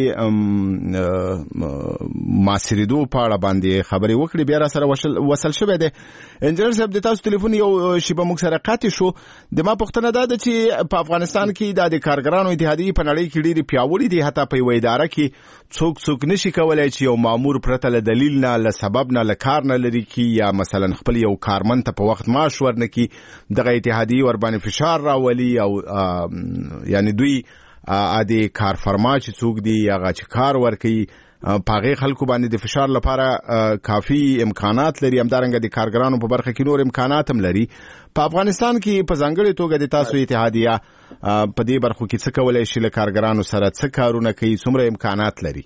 معاصرېدو په اړه باندې خبرې وکړې بیا را سره وصل شوی دی انجنیر صاحب د تاسو ټلیفون یو شیبه موږ سره قاطع شو د ما پوښتنه دا ده چې په افغانستان کې د کارګرانو اتحادیې په نړۍ کې ډېرې پیاوړې دي حتی په یوه اداره کې څوک څوک نشي کولی چې یو مامور پرته له دلیل نه له سبب نه له کار نه لري کی یا مثلا خپل یو کارمند ته په وخت معاش ورنکي دغه اتحادیې ورباندې فشار راولي او یعنی دوی ا دې کارفرما چې څوک دی هغه چې کار ورکوي په هغې خلکو باندې د فشار لپاره کافي امکانات لري همدارنګه د کارګرانو په برخه کې نور امکانات هم لري په افغانستان کې په ځانګړې توګه د تاسو اتحادیه په دې برخو کې څه کولی شي له کارګرانو سره څه کارونه کوي څومره امکانات لري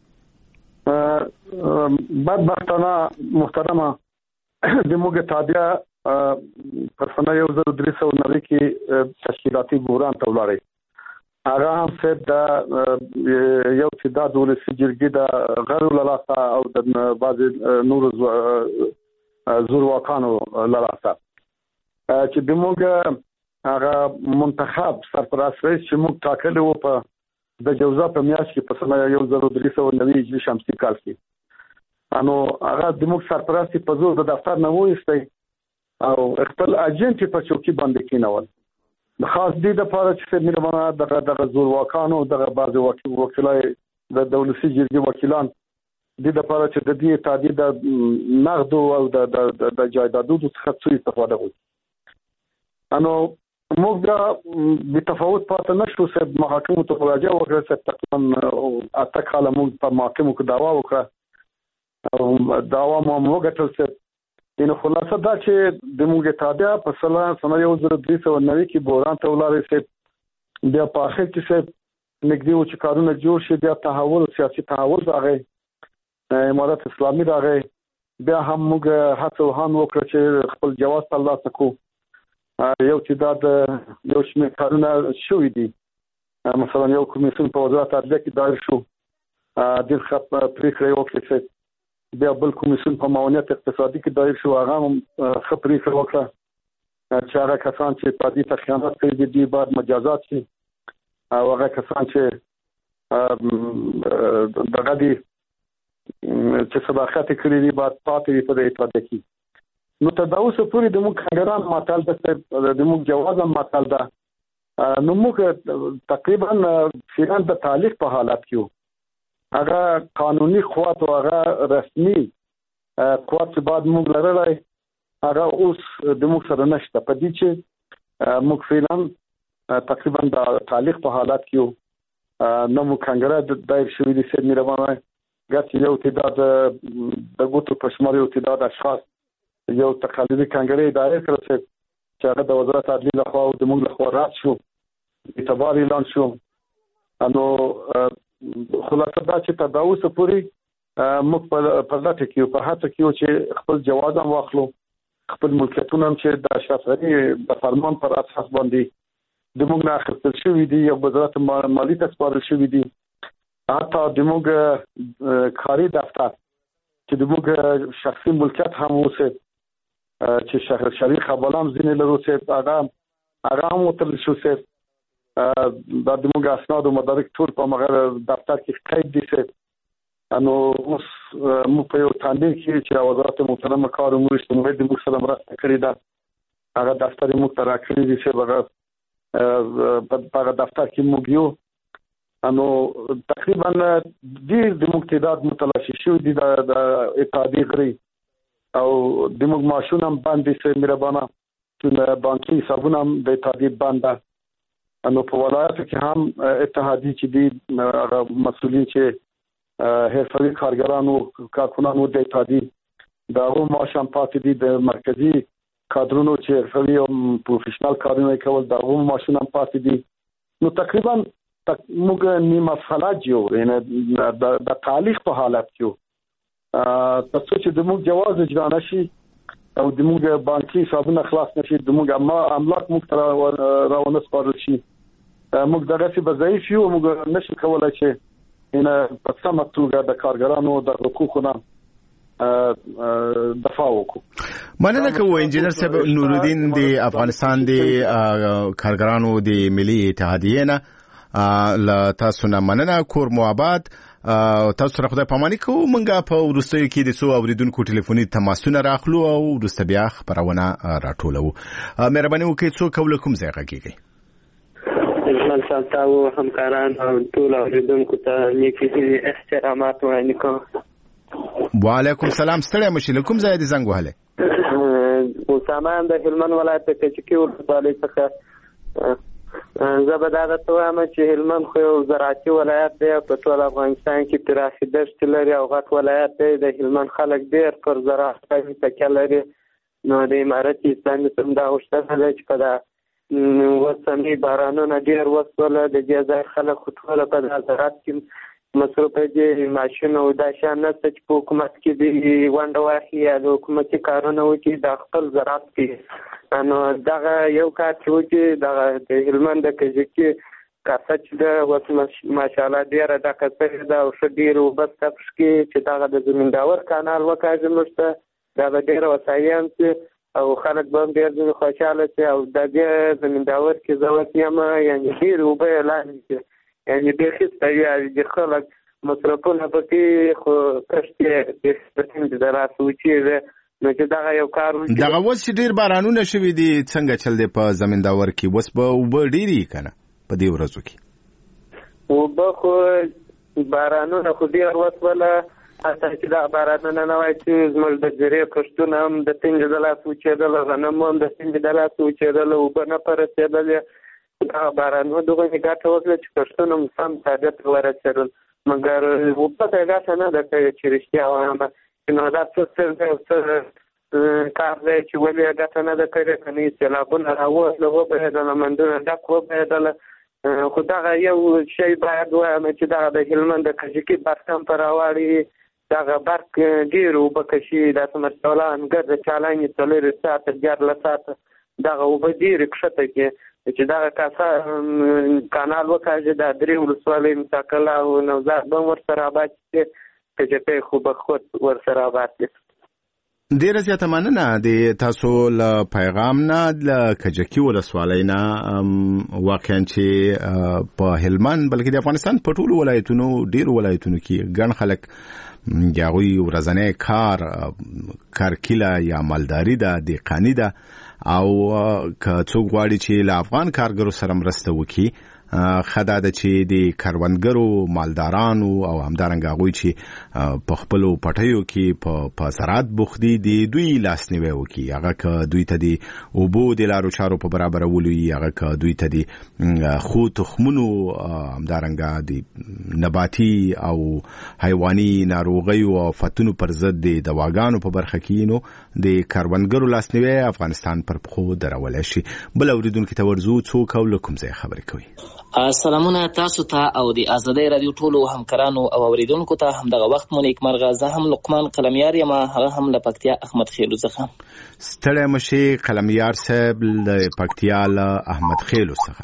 بدبختانه محترمه د موږ اتحادیه په سنه یو زر درې سوه نوي کې تشکیلاتي بحران ته ولاړی هغه هم څه د یو چې دا د ولسي جرګې د غړو له لاسه او د بعضې نورو زورواکانو له لاسه چې د موږ هغه منتخب سرپرست رئیس چې موږ ټاکلی و په د جوزا په میاشت کې په سنه یو زر درې سوه نوي هجري شمسي کال کې نو هغه د موږ سرپرست په زور د دفتر نه وایستی او خپل اجنټ یې په چوکۍ باندې کېنول د خاص دې دپاره چې مېرمنه دغه دغه زورواکانو دغه بعضې وکیلای د ولسي جرګې وکیلان دې دپاره چې د دې اتحادیې د نغدو او د د جایدادونو څخه څه استفاده وکړي نو موږ دا بتفاوت پاتې نه شو صاحب محاکمو ته مراجعه وکړه صاحب تقریبا اته کاله موږ په محاکمو کې دعوا وکړه او دعوا مو وګټل صاحب نو خلاصه دا چې د موږ اتحادیه په سله سنه یو زر درې سوه نوي کې بحران ته ولاړی صاحب بیا په آخر کې صاحب نږدې و چې کارونه جوړ شي بیا تحول سیاسي تحول راغی امارت اسلامي راغی بیا هم موږ هڅه وهان وکړه چې خپل جواز ترلاسه کړو یو چې دا د یو شمېر کارونه شوي دي مثلا یو کمیسیون په وزارت عدلیه کې دایر شو ډېر ښه پرېکړه یې وکړې بیا بل کمیسیون په معاونیت اقتصادي کې دایر شو هغه هم ښه پرېکړه وکړه چې هغه کسان چې اتحادیې ته خیانت کړي دي دوی باید مجازات شي او هغه کسان چې دغه دي چې صداقت یې کړی دي باید پاتې وي په دې اتحادیه کې نو تر دا اوسه پورې د موږ کارګران معطل ده د موږ جواز هم معطل ده نو موږ تقریبا فعلا د تعلیق په حالت کې هغه قانوني قوت او هغه رسمي قوت چې بعد موږ لرلای هغه اوس د موږ سره نشته په دې چې موږ فعلا تقریبا د تعلیق په حالت کې نو موږ څنګه د دایر شوې دي چې مېرمنه ګټ یو تعداد د ګوتو په شمار یو تعداد اشخاص یو تقالیدي څنګه دایر کړل چې هغه د وزارت عدلیه لخوا او د موږ لخوا رات شو اعتبار اعلان شو نو خلاصه دا چې تر دا اوسه پورې موږ په لټه کې په هڅه کې چې خپل جواز هم واخلو خپل ملکیتونه هم چې د اشرافي د فرمان پر اساس باندې د موږ نه اخیستل شوي دي یو وزارت مالي ته سپارل شوي دي حتی د موږ کاري دفتر چې د موږ شخصي ملکیت هم اوسه چې شهر شریک خبرام ځینې لرو چې هغه هغه هم وتل شو چې دا د موږ اسناد او مدارک ټول په مغر دفتر کې قید دي چې انو اوس مو په یو تاندې کې چې وزارت محترمه کار امور اجتماعي د موږ سره مرسته کړې ده هغه دفتر موږ ته راکړی دي چې هغه په هغه دفتر کې موږ یو انو تقریبا ډېر د موږ تعداد متلاشي شو دي د اتحادیې غړي او د موږ ماشونه باندې سه مهربانه چې بانکي حسابونه د اتحادیه باندې نو په ولایت کې هم اتحادیه چې دی مسؤلین چې حرفوي کارګرانو کارکونانو د اتحادیه دا هم ماشام پاتې دي د مرکزی کادرونو چې حرفوي او پروفیشنل کارونه کول دا هم ماشونه پاتې دي نو تقریبا موږ نیمه فلج یو یعنی د تعلیق په حالت کې تاسو چې د موږ جواز اجرا نشي او د موږ بانکي حسابونه خلاص نشي د موږ املاک موږ تر راونه سپارل شي موږ دغه څه ضعیف یو موږ نشو کولای چې ان په سمه توګه د کارګرانو د حقوقونو دفاع وکړو. مننه کوم انجینر صاحب نورالدین د افغانستان د کارګرانو د ملي اتحادیې نه ل تاسو نه مننه کور مو آباد تاسو سره خدای پاماني کوو مونږه په ورستیو کې د سو اوریدونکو ټلیفوني تماسونه راخلو او ورسته بیا خبرونه راټولو. مهرباني وکړئ څو کول کوم ځای غږیږي اجمل صاحب تاسو همکاران او ټول اوریدونکو ته نیکی احترامات وړاندې کوم. وعلیکم السلام ستړی مشه کوم ځای دې زنګ وهله؟ اسامه د هلمند ولایت کې چې ولسوالۍ څخه زه به دا درته وایم چې هلمند خو یو زراعتي ولایت دی په ټول افغانستان کې پراخې دښتې لري او غټ ولایت دی. د هلمند خلک ډېر پر زراعت باندې تکیه لري نو د امارت اسلامي هم دا غوښتنه ده چې په دا وسمي بارانونه ډېر وسوله د دې ځای خلک خو ټوله په دا زراعت کې مصروف دي ماشین او دا شان نشته چې په حکومت کې دی ونډه واخلي یا د حکومتي کارونه وکړي د خپل زراعت کې نو دغه یو کار چې وکړي دغه د هلمند د کجکي کاسه چې ده اوس ماشاءالله ډېره ډکه شوې ده او ښه ډېر اوبه څپش کې چې دغه د زمینداور کانال وکاږي موږ ته دا به ډېره وسایي هم شي او خلک به هم ډېر ځینې خوشحاله شي او د دې زمینداور کې زه اوس یم یعنې ډېرې اوبه یې لاندې شي یعنې بیخي ستړیا دي خلک مصرفونه پکې خو کښت یې د راسه وچېږي نو چې دغه یو کار وکړي دغه اوس چې ډېر بارانونه شوي دي څنګه چل دی په زمینداور کې اوس به اوبه ډېرې که نه په دې ورځو کې اوبه خو بارانونه خو ډېر وسوله حتی چې دا بارانونه نه وای چې زموږ د زیرې کښتونه هم د تنګې د لاسه وچېدله غنم هم د تنګې د لاسه وچېدله اوبه نه په رسېدلې دغه بارانونه دغسې ګټه وکړه چې کښتونه هم سم تابع ته ورسېدل مګر اوبه ته یې ګټه نه ده کړې چې رښتیا وایم نو دا څه څه کار دی چې ولې یې ګټه نه ده کړې که نه سیلابونه راووتله وبهېدله مندونه ډک وبهېدله خو دغه یو شی باید ووایم چې دغه د هلمند د کجکي برق هم په راواړي دغه برق ډېر اوبه کشي دا سمرچوله انګر د چالانې څلورې ساعته دیارلس ساعته دغه اوبه ډېرې کښته کړي چې دغه کاسه کانال وکاږي دا درې ولسوالۍ مساکله او نوزاد به هم ورسره آباد شي کجکی خو به خود ورسره آباد شي. ډېره زیاته مننه د تاسو له پیغام نه له کجکي ولسوالۍ نه واقعا چې په هلمند بلکې د افغانستان په ټولو ولایتونو ډېرو ولایتونو کې ګڼ خلک د هغوی ورځنی کار کارکیله یا مالداري ده دهقاني ده او که څوک غواړي چې له افغان کارګرو سره مرسته وکړي ښه دا ده چې د کروندګرو مالدارانو او همدارنګه هغوی چې په خپلو پټیو کې په زراعت بوخت دي د دوی لاسنیوی وکړي هغه که دوی ته د اوبو د لارو چارو په برابرولو وي هغه که دوی ته د ښو تخمونو همدارنګه د نباتي او حیواني ناروغیو او آفتونو پر ضد د دواګانو په برخه کې نو د کروندګرو لاسنیوی افغانستان پر پښو درولی شي. بل اورېدونکي ته ورځو څوک او له کوم ځای خبرې کوي؟ سلامونه تاسو ته او د آزادۍ رادیو ټولو همکارانو او اوریدونکو ته همدغه وخت مو نیکمرغه. زه هم لقمان قلمیار یم هغه هم له پکتیا احمد خیلو څخه. ستړی مشې قلمیار صاحب له پکتیا له احمد خیلو څخه.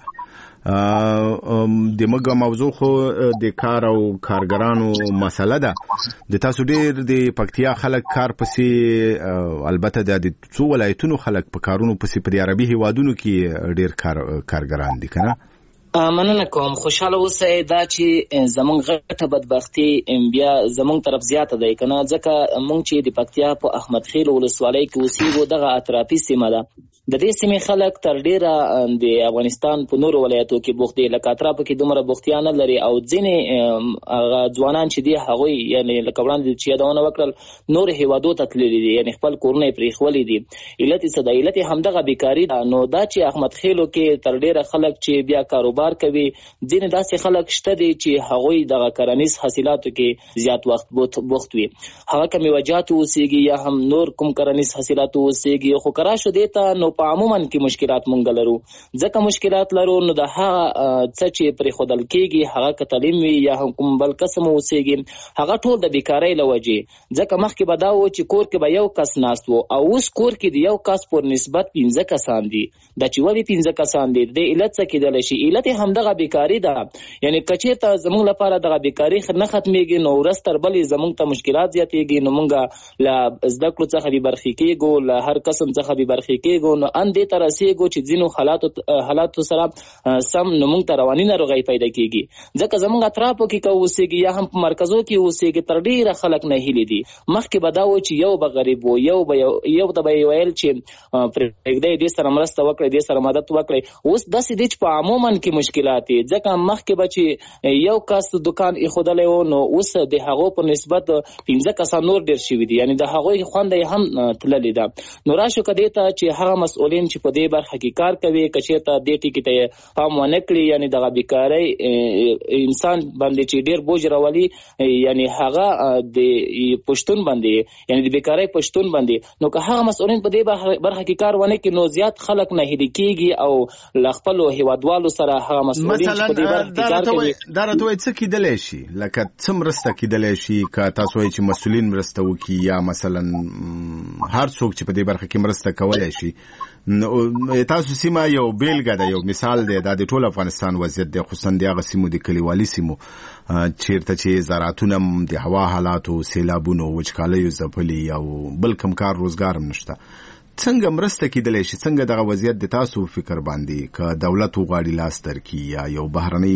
د موږ موضوع خو د کار او کارګرانو مسله ده. د تاسو ډېر د پکتیا خلک کار پسې البته د څو ولایتونو خلک په کارونو پسې په د عربي هیوادونو کې ډېر کار کارګران دي که نه؟ مننه کوم. خوشاله اوسئ. دا چې زمونږ غټه بدبختي بیا زمونږ طرف زیاته دی که نه، ځکه مونږ چې د پکتیا په احمد خیل ولسوالۍ کې اوسېږو، دغه اطرافي سیمه ده. د دې سیمې خلک تر ډیره د افغانستان په نورو ولایتو کې بوخت دي، لکه اطرافو کې دومره بوختیا نه لري، او ځینې هغه ځوانان چې دي هغوی یعنې لکه وړاندې چې یادونه وکړل نور هیوادو ته تللي دي، یعنې خپل کورونه یې پرېښولي دي. علت یې څه ده؟ علت یې همدغه بیکاري ده. نو دا چې احمد خیلو کې تر ډیره خلک چې بیا کاروبار کوي، ځینې داسې خلک شته دي چې هغوی دغه کرنیز حاصلاتو کې زیات وخت بوخت وي، هغه که میوه‌جاتو اوسېږي یا هم نور کوم کرنیز حاصلاتو اوسېږي. خو که راشو دې ته نو په عموما کې مشکلات مونږ لرو. ځکه مشکلات لرو نو د هغه څه چې پرېښودل کېږي، هغه که تعلیم وي یا هم کوم بل قسم اوسېږي، هغه ټول د بیکارۍ له وجې. ځکه مخکې به دا و چې کور کې به یو کس ناست و، او اوس کور کې د یو کس پر نسبت پنځه کسان دي. دا چې ولې پنځه کسان دي، د علت څه کېدلی شي؟ علت یې همدغه بیکاري ده. یعنې که چېرته زموږ لپاره دغه بیکاري نه ختمېږي، نو ورځ تر بلې زموږ ته مشکلات زیاتېږي، نو موږ له زده کړو څخه بې برخې کېږو، له هر قسم څخه بې برخې کېږو، نو ان دې ته رسېږو چې ځینو حالاتو حالاتو سره سم نو موږ ته رواني ناروغۍ پیدا کېږي. ځکه زموږ اطرافو کې که اوسېږي یا هم په مرکزو کې اوسېږي، تر ډېره خلک ناهیلي دي. مخکې به دا و چې یو به غریب و، یو به یو ته به یې ویل چې پرېږدئ دې سره مرسته وکړئ، دې سره مدد وکړئ. اوس داسې دي چې په عموما کې مشکلات دي. ځکه مخکې به چې یو کس دکان ایښودلی و، نو اوس د هغو په نسبت پنځه کسان نور ډېر شوي دي، یعنې د هغوی خونده یې هم تللې ده. نو راشو که دې ته چې هغه مسؤلین چې په دې برخه کې کار کوي، که چېرته دې ټکي ته یې پام ونه کړي، یعنې دغه بیکارۍ انسان باندې چې ډېر بوج راولي، یعنې هغه د پښتون باندې، یعنې د بیکارۍ پښتون باندې، نو که هغه مسؤلین په دې برخه کې کار ونه کړي، نو زیات خلک ناهیلي کېږي، او له خپلو هیوادوالو سره هغه مسؤلین چې په دې برخه کې کار کوي. دا راته وایي څه کېدلی شي؟ لکه څه مرسته کېدلی شي که تاسو وایي چې مسؤلین مرسته وکړي، یا مثلا هر څوک چې په دې برخه کې مرسته کولی شي؟ تاسو سیمه یو بیلګه ده، یو مثال دی. دا د ټول افغانستان وضعیت دی، خصوصا د هغه سیمو د کلیوالي سیمو چیرته چې زراعتونه د هوا حالاتو، سیلابونو، وچکالیو ځپلي، او بل کوم کار روزګار هم نشته. څنګه مرسته کېدلی شي؟ څنګه دغه وضعیت د تاسو فکر باندې که دولت وغواړي لاس درکړي، یا یو بهرنۍ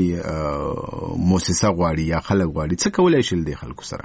مؤسسه غواړي، یا خلک غواړي، څه کولی شي د خلکو سره؟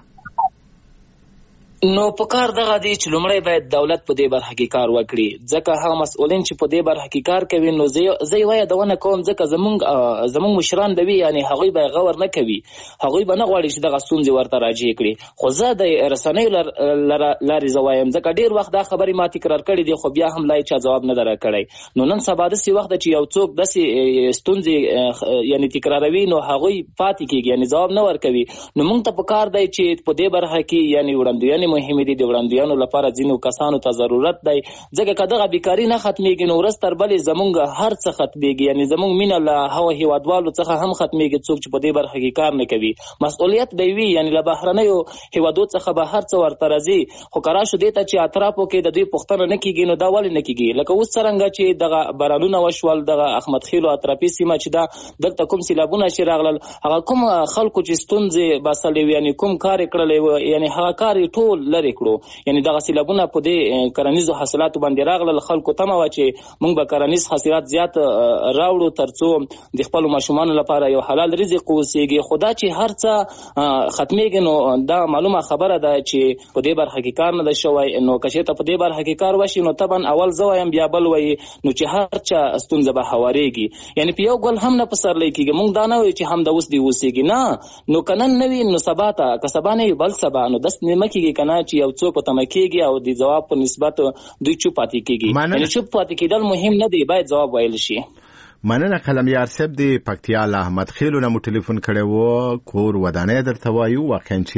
نو په کار دغه دی چې لومړی باید دولت په دې برخه کې کار وکړي، ځکه هغه مسؤلین چې په دې برخه کې کار کوي، نو زه یې یادونه کوم ځکه زمونږ زمونږ مشران به وي، یعنې هغوی به غور نه کوي، هغوی به نه غواړي چې دغه ستونزې ورته راجع کړي. خو زه د رسنیو لارې زه وایم، ځکه ډېر وخت دا خبرې ما تکرار کړي دي، خو بیا هم لا یې چا ځواب نه ده راکړی. نو نن سبا داسې وخت ده چې یو څوک داسې ستونزې یعنې تکراروي، نو هغوی پاتې کېږي، یعنې ځواب نه ورکوي. نو موږ ته په کار دی چې په دې برخه کې یعنې وړاندوینې مهمې دي، د وړاندوینو لپاره ځینو کسانو ته ضرورت دی. ځکه که دغه بیکاري نه ختمېږي، نو ورځ تر بلې زمونږ هر څه ختمېږي، یعنې زمونږ مینه له هغو هېوادوالو څخه هم ختمېږي څوک چې په دې برخه کې کار نه کوي. مسؤلیت به وي، یعنې له بهرنیو هېوادو څخه به هر څه ورته راځي. خو که راشو دې ته چې اطرافو کې د دوی پوښتنه نه کېږي، نو دا ولې نه کېږي؟ لکه اوس څرنګه چې دغه بارانونه وشول، دغه احمد خیلو اطرافي سیمه چې دا دلته کوم سیلابونه چې راغلل، هغه کوم خلکو چې ستونزې باسلې وي، یعنې کوم کار یې کړلی و، یعنې هغه کار یې ټول لرې کړو. یعنې دغه سیلابونه په دې کرنیزو حاصلاتو باندې راغلل، خلکو تمه وه چې موږ به کرنیز حاصلات زیات راوړو تر څو د خپلو ماشومانو لپاره یو حلال رزق اوسېږي. خو دا چې هر څه ختمېږي، نو دا معلومه خبره ده چې په دې برخه کې کار نه ده شوی. نو که چېرته په دې برخه کې کار وشي، نو طبعا اول زه وایم بیا بل وایي، نو چې هر چا ستونزه به هوارېږي. یعنې په یو ګل هم نه پسرلی کېږي. موږ دا نه وایو چې همدا اوس دې اوسېږي، نه. نو که نن نه وي، نو سبا ته، که سبا نه وي بل سبا، نو داسې نه کېږي که نه چې یو څوک په تمه کېږي او د جواب په نسبت دوی چوپ پاتې کېږي. یعنې چوپ پاتې کېدل مهم نه دی، باید جواب ویل شي. مننه قلمیار صاحب. د پکتیا له احمد خیلو نه مو ټلیفون کړی و، کور ودانۍ درته وایو. واقعا چې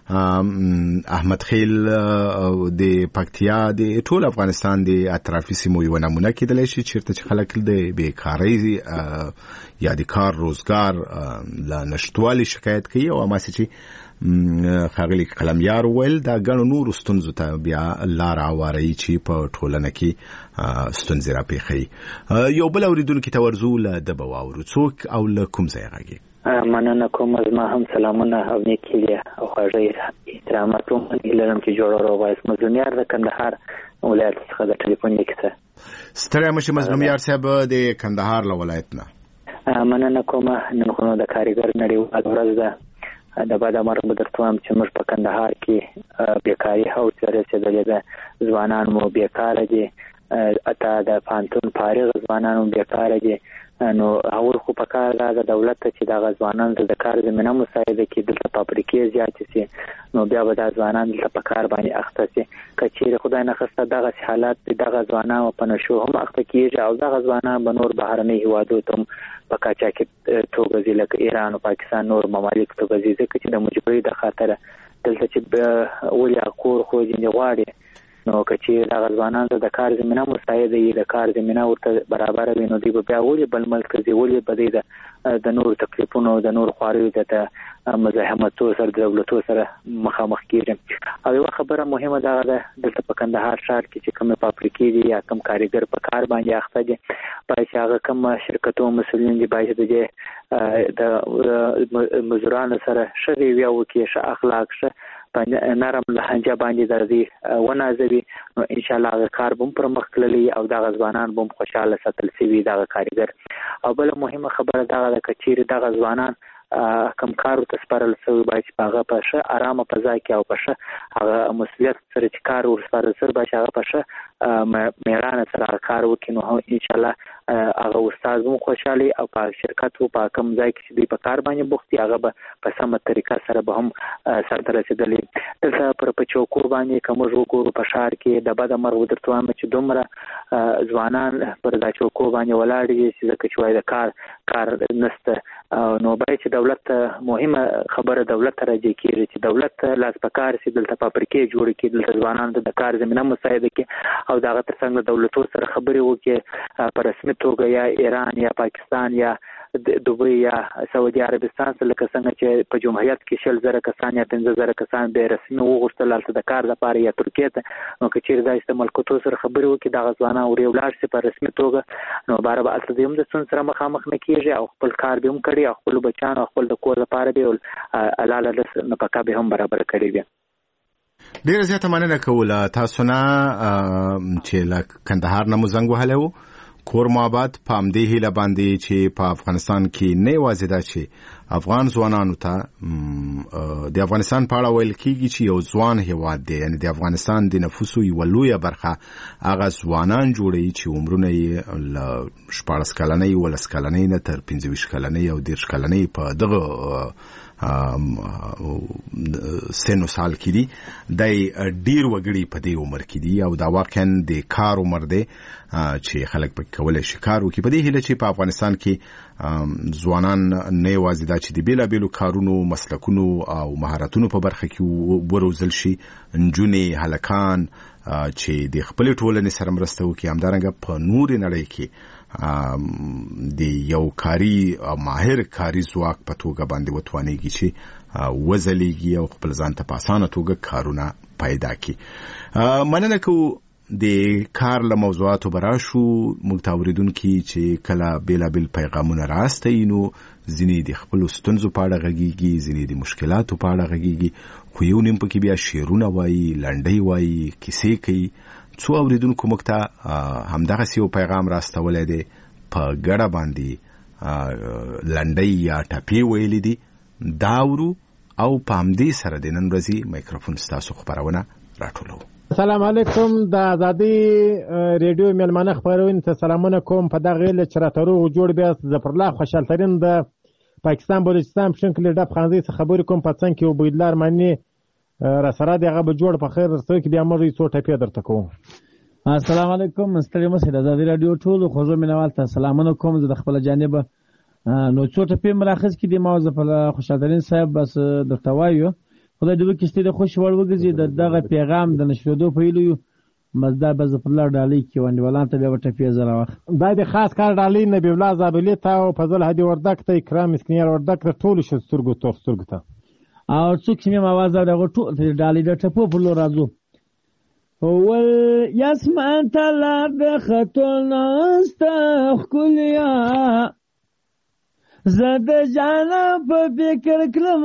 احمد خیل د پکتیا د ټول افغانستان د اطرافي سیمو یوه نمونه کېدلی شي، چېرته چې خلک د بېکارۍ یا د کار روزګار له نشتوالي شکایت کوي، او هماسې چې ښاغلي قلمیار وویل دا ګڼو نورو ستونزو ته بیا لاره هواروي چې په ټولنه کې ستونزې راپېښوي. یو بل اورېدونکي ته ورځو، له ده به واورو څوک او له کوم ځایه غږېږي. مننه کوم. زما هم سلامونه او نیکې دي او خواږه احترامات هم لرم چې جوړ راوایست. مظلومیار د کندهار ولایت څخه د ټلیفون لیک ته. ستړی مه شې مظلومیار صاحب د کندهار له ولایت نه. مننه کوم. نن خو د کارګر نړیوال ورځ ده. د بعد مرګ به درته وایم چې موږ په کندهار کې بیکاري حوض ته رسېدلې ده. ځوانان مو بیکاره دي، اته د پوهنتون فارغ ځوانان مو بیکاره دي. نو هغوی خو په کار ده د دولت ته چې دغه ځوانانو ته د کار زمینه مساعده کړي، دلته فابریکې زیاتې سي، نو بیا به دا ځوانان دلته په کار باندې اخته سي. که چیرې خدای نخواسته دغسې حالات دغه ځوانان په نشو هم اخته کېږي او دغه ځوانان به نور بهرني هېوادو ته هم په قاچاقي توګه ځي، لکه ایران او پاکستان نور ممالک توګه ځي، ځکه چې د مجبورۍ د خاطره دلته چې ولې کور خو ځینې غواړي. نو که چې دغه ځوانانو ته د کار زمینه مساعده وي، د کار زمینه ورته برابره وي، نو دوی به بیا ولې بل ملک ته ځي، ولې به دوی د نورو تکلیفونو د نورو خواریو ته د مزاحمتو سره د دولتو سره مخامخ کېږي. او یوه خبره مهمه دغه ده، دلته په کندهار ښار کې چې کومې فابریکې دي یا کوم کارګر په کار باندې اخته دي، باید چې هغه کوم شرکتو مسؤلین دي باید د دې د مزدورانو سره ښه رویه وکړي، ښه اخلاق، ښه نرم لهجه باندې درځي ونازوي، نو انشاءالله هغه کار به هم پرمخ تللی او دغه ځوانان به هم خوشحاله ساتل شوي دغه کارګر. او بله مهمه خبره دغه ده، که چیرې دغه ځوانان کم کار ورته سپارل شوی باید چې په هغه په ښه ارامه فضا کې او په ښه هغه مسؤلیت سره چې کار ورسپارل شوی باید چې هغه په ښه میړانه سره هغه کار وکړي، نو انشاءالله هغه استاد هم خوشحالي او په شرکت و په کوم ځای کې چې دوی په کار باندې بوخت دي هغه به په سمه طریقه سره به هم سرته رسېدلي. دلته پر په چوکو باندې که موږ وګورو په ښار کې د بده مرغه درته وایم چې دومره ځوانان پر دا چوکو باندې ولاړ دي چې ځکه چې وایي د کار کار نشته. نو باید چې دولت ته مهمه خبره دولت ته راجع کېږي چې دولت ته لاس په کار شي، دلته فابریکې جوړې کړي، دلته ځوانانو ته د کار زمینه مساعده کړي او د هغه تر څنګ دولتو سره خبرې وکړي په رسمي توګه، یا ایران یا پاکستان یا دوبۍ یا سعودي عربستان سره لکه څنګه چې په جمهوریت کې شل زره کسان یا پنځه زره کسان بې رسمي وغوښتل هلته د کار لپاره یا ترکیې ته، نو که چیرې دا چې د ملکوتو سره خبرې وکړي دغه ځوانان ورې ولاړ شي په رسمي توګه، نو باره به هلته دوی هم د ستونزو سره مخامخ نه کېږي او خپل کار به هم کړي او خپلو بچیانو او خپل د کور لپاره به حلاله نفقه به هم برابره کړې وي. ډېره زیاته مننه کوله تاسو نه چې له کندهار نه مو زنګ وهلی و. کور مو آباد. په همدې هیله باندې چې په افغانستان کې نه یوازې دا چې افغان ځوانانو ته د افغانستان په اړه ویل کېږي چې یو ځوان هېواد دی، یعنې د افغانستان د نفوسو یوه لویه برخه هغه ځوانان جوړوي چې عمرونه یې له شپاړس کلنۍ اوولس کلنۍ نه تر پنځه ویشت کلنۍ او دېرش کلنۍ په دغه سن و سال کې دي. دی ډیر وګړي په دې عمر کې دي او دا واقعا د کار عمر دی چې خلک پکې کولی شي کار وکړي. په دې هیله چې په افغانستان کې ځوانان نه یوازې دا چې د بېلابېلو کارونو، مسلکونو او مهارتونو په برخه کې وروزل شي، نجونې، هلکان چې د خپلې ټولنې سره مرسته وکړي، همدارنګه په نورې نړۍ کې د یو کاري ماهر کاري ځواک په توګه باندې وتوانېږي چې وځلیږي او خپل ځان ته په اسانه توګه کارونه پیدا کړي. مننه کوو. د کار له موضوعاتو به راشو. موږ ته اورېدونکي چې کله بېلابېل پیغامونه راستوي، نو ځینې د خپلو ستونزو په اړه غږېږي، ځینې د مشکلاتو په اړه غږېږي، خو یو نیم پکې بیا شعرونه وایي، لنډۍ وایي، کیسې کوي. څو اورېدونکو موږ ته همدغسې یو پیغام راستولی دی، په ګډه باندې لنډۍ یا ټپې ویلي دي. دا اورو او په همدې سره د نن ورځې مایکروفون ستاسو خپرونه راټولوو. السلام علیکم. د ازادي ریډیو میلمانه خپرونې ته سلامونه کوم. په دغه هیله چې راته روغ جوړ بیاست. ظفرالله خوشحالترین د پاکستان بلوچستان په شنکل ډب خانزۍ څخه خبرې کوم. په څنګ کې عبیدالله ارماني راسره دی، هغه به جوړ په خیر رسوي کې بیا موږ یې څو ټپې درته کوو. السلام علیکم. ستړي مه شئ. د ازادي راډیو ټولو خوږو مینوال ته سلامونه کوم. زه د خپله جانبه نو څو ټپې مراخص کې دي، ما ظفرالله خوشحالترین صاحب بس درته وایو. خدای دې وکړي چې د خوش وړ وګرځي. د دغه پیغام د نشرېدو په هیلو یو مزدا به ظفرالله ډالۍ کې ونډولان ته بیا به ټپې زره وخت دا د خاص کار ډالۍ نبي الله زابلي ته او فضل هدي وردک ته اکرام مسکینیار وردک ته ټولو ښځو سترګو تور سترګو ته او څوک چې مې اواز اوري هغه ټول ته ډالۍ د ټپو پر لور راځو. ول یاسمان ته لار د خطو ناسته ښکلیا، زه د جانه په فکر کړم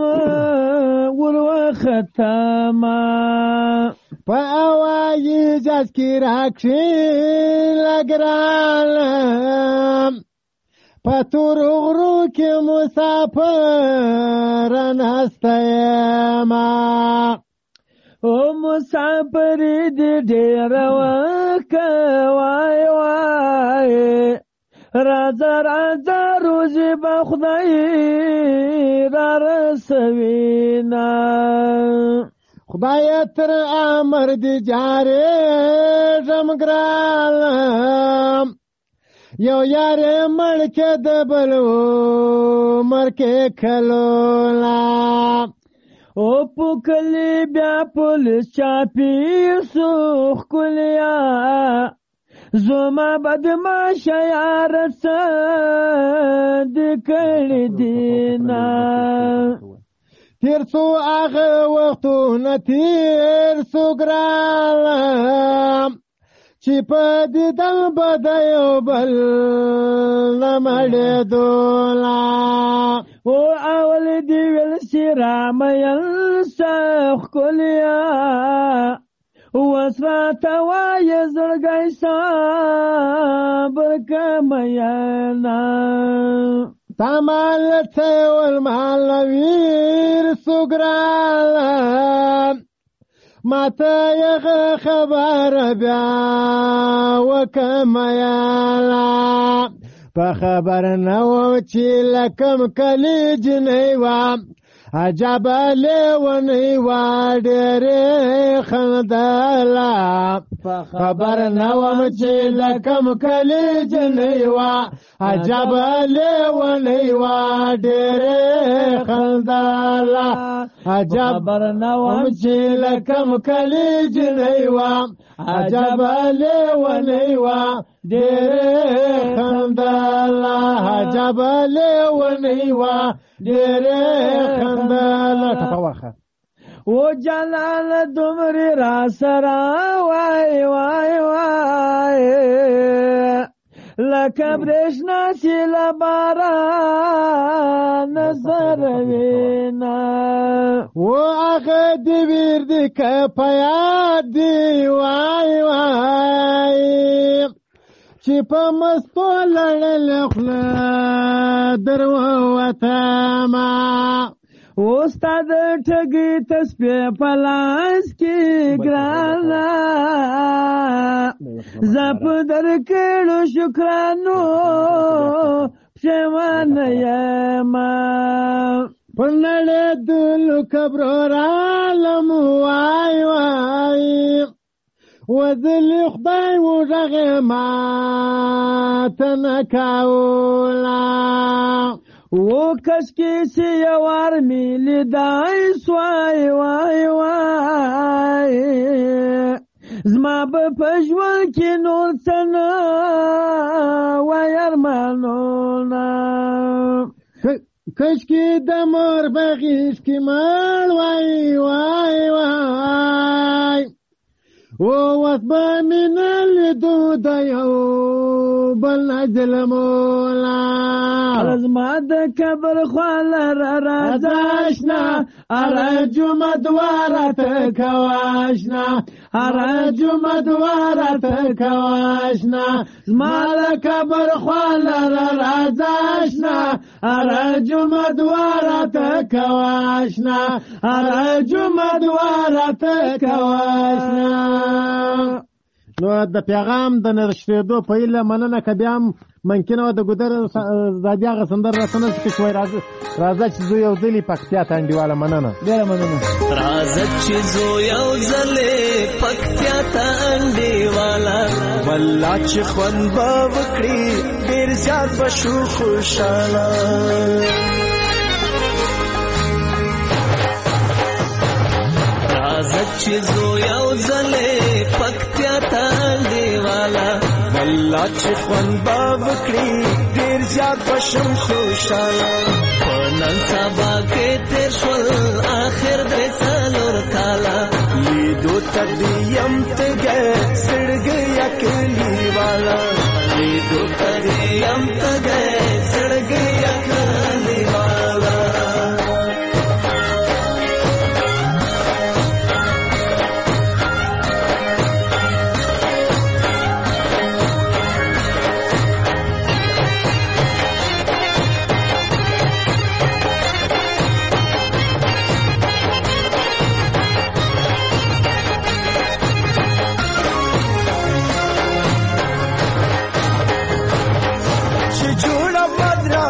وروختما، په اوایي جاز کې راکړې لګرالم، په تورو غرو کې مسافر نسته یما او مسافر دې ډېر وکه وای وای راځه راځه روزي به خدای را رسوینا خدای تر امر دې جارې ژمګرالم یو یارې مړکې د بلو مرکې کلولا او پوکلی بیا پولیس چاپی سوخ کلیا زما بدماش یار سد کړی دینا تیر سو هغه وختونه تیر سو ګرانم چې په دیدن به د یو بل نه مړېدولا او اول دې ویل چې رامیل سه ښکلیا اوس راته وایه زړګی صبر که مینا تا مال څه ولمال ویر سو ګرانم ماته یغه خبر بیا وکم یالا په خبر نه و چې لکم کلی جنۍ وه عجب لیونۍ وه ډېرې خندله په خبر نه وم چې لکم کلی جنۍ وه عجب لیونۍ وه ډېرې خندله عجب نه وم چې لکم کلی جنۍ وه عجب لیونۍ وه ډېرې خندله عجب لیونۍ وه ډېرې خندله ټپه واخه او جلال دومره را سره وای وای وای لکه برېښنا چې له باران سره وینا و هغه دې ویر دې که په یاد دي وای وای چې په مستو لړل خوله در ووتمه استاد ټګي تسبیح په لاس کې ګرانه زه په درکړو شکرانو پښېمانه یمه په نړېدلو کبرو رالم وای وای وذلی خدای وږغې ماته نه کوله او کشکی سی یوار می لیدای سوای وای وای زما به پژول کې نور څنګه وای ارمانونه کشکی د مور بغیش کې مړ وای وای وای او وس به مینه لیدو د یو بل نجل مولا زما د کبر خواله را راځه اشنا اره جمعه دواره ته کوه اشنا اره جمعه دواره ته کوه اشنا زما د کبر خواله را راځه اشنا اره جمعه دواره ته کوه اشنا اره جمعه دواره ته کوه اشنا نو د پیغام د نرشتېدو په هیله مننه که بیا هم ممکنه وه د ګودر زادي هغه سندر راته نه چې وایي راځه چې زه یو ځلې پکتیا ته انډیواله مننه ډېره مننه راځه چې زه یو ځلې پکتیا ته انډیواله والله چې خوند به وکړي ډېر زیات به شو خوشحاله راځه چې زه یو ځلې پکتیا ته انډیواله والله چې خوند به وکړي ډېر زیات به شم خوشحاله په نن سبا کې تېر شول آخر درې څلور کاله لیدو ته دې یم تږی زړګی کلیواله لیدو ته دې یم تږی زړګی کلیواله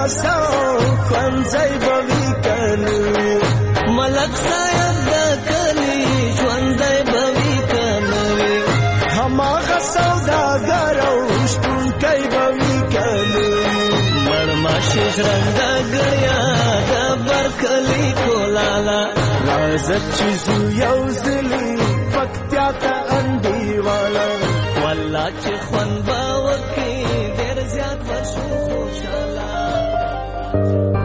خلاصو خوانځي بوي کنوي ملک صاحب د کلی ژوندۍ بوي کنوي هماغه سوداګر او شتونکی بوي کنوي مرماشي ژرنده ګړیا د برکلی کولالا لازت چیزو یو ځلی پکتیا ته انډیواله والله چې خوند به وکړي ډېر زیات به شو خوشحاله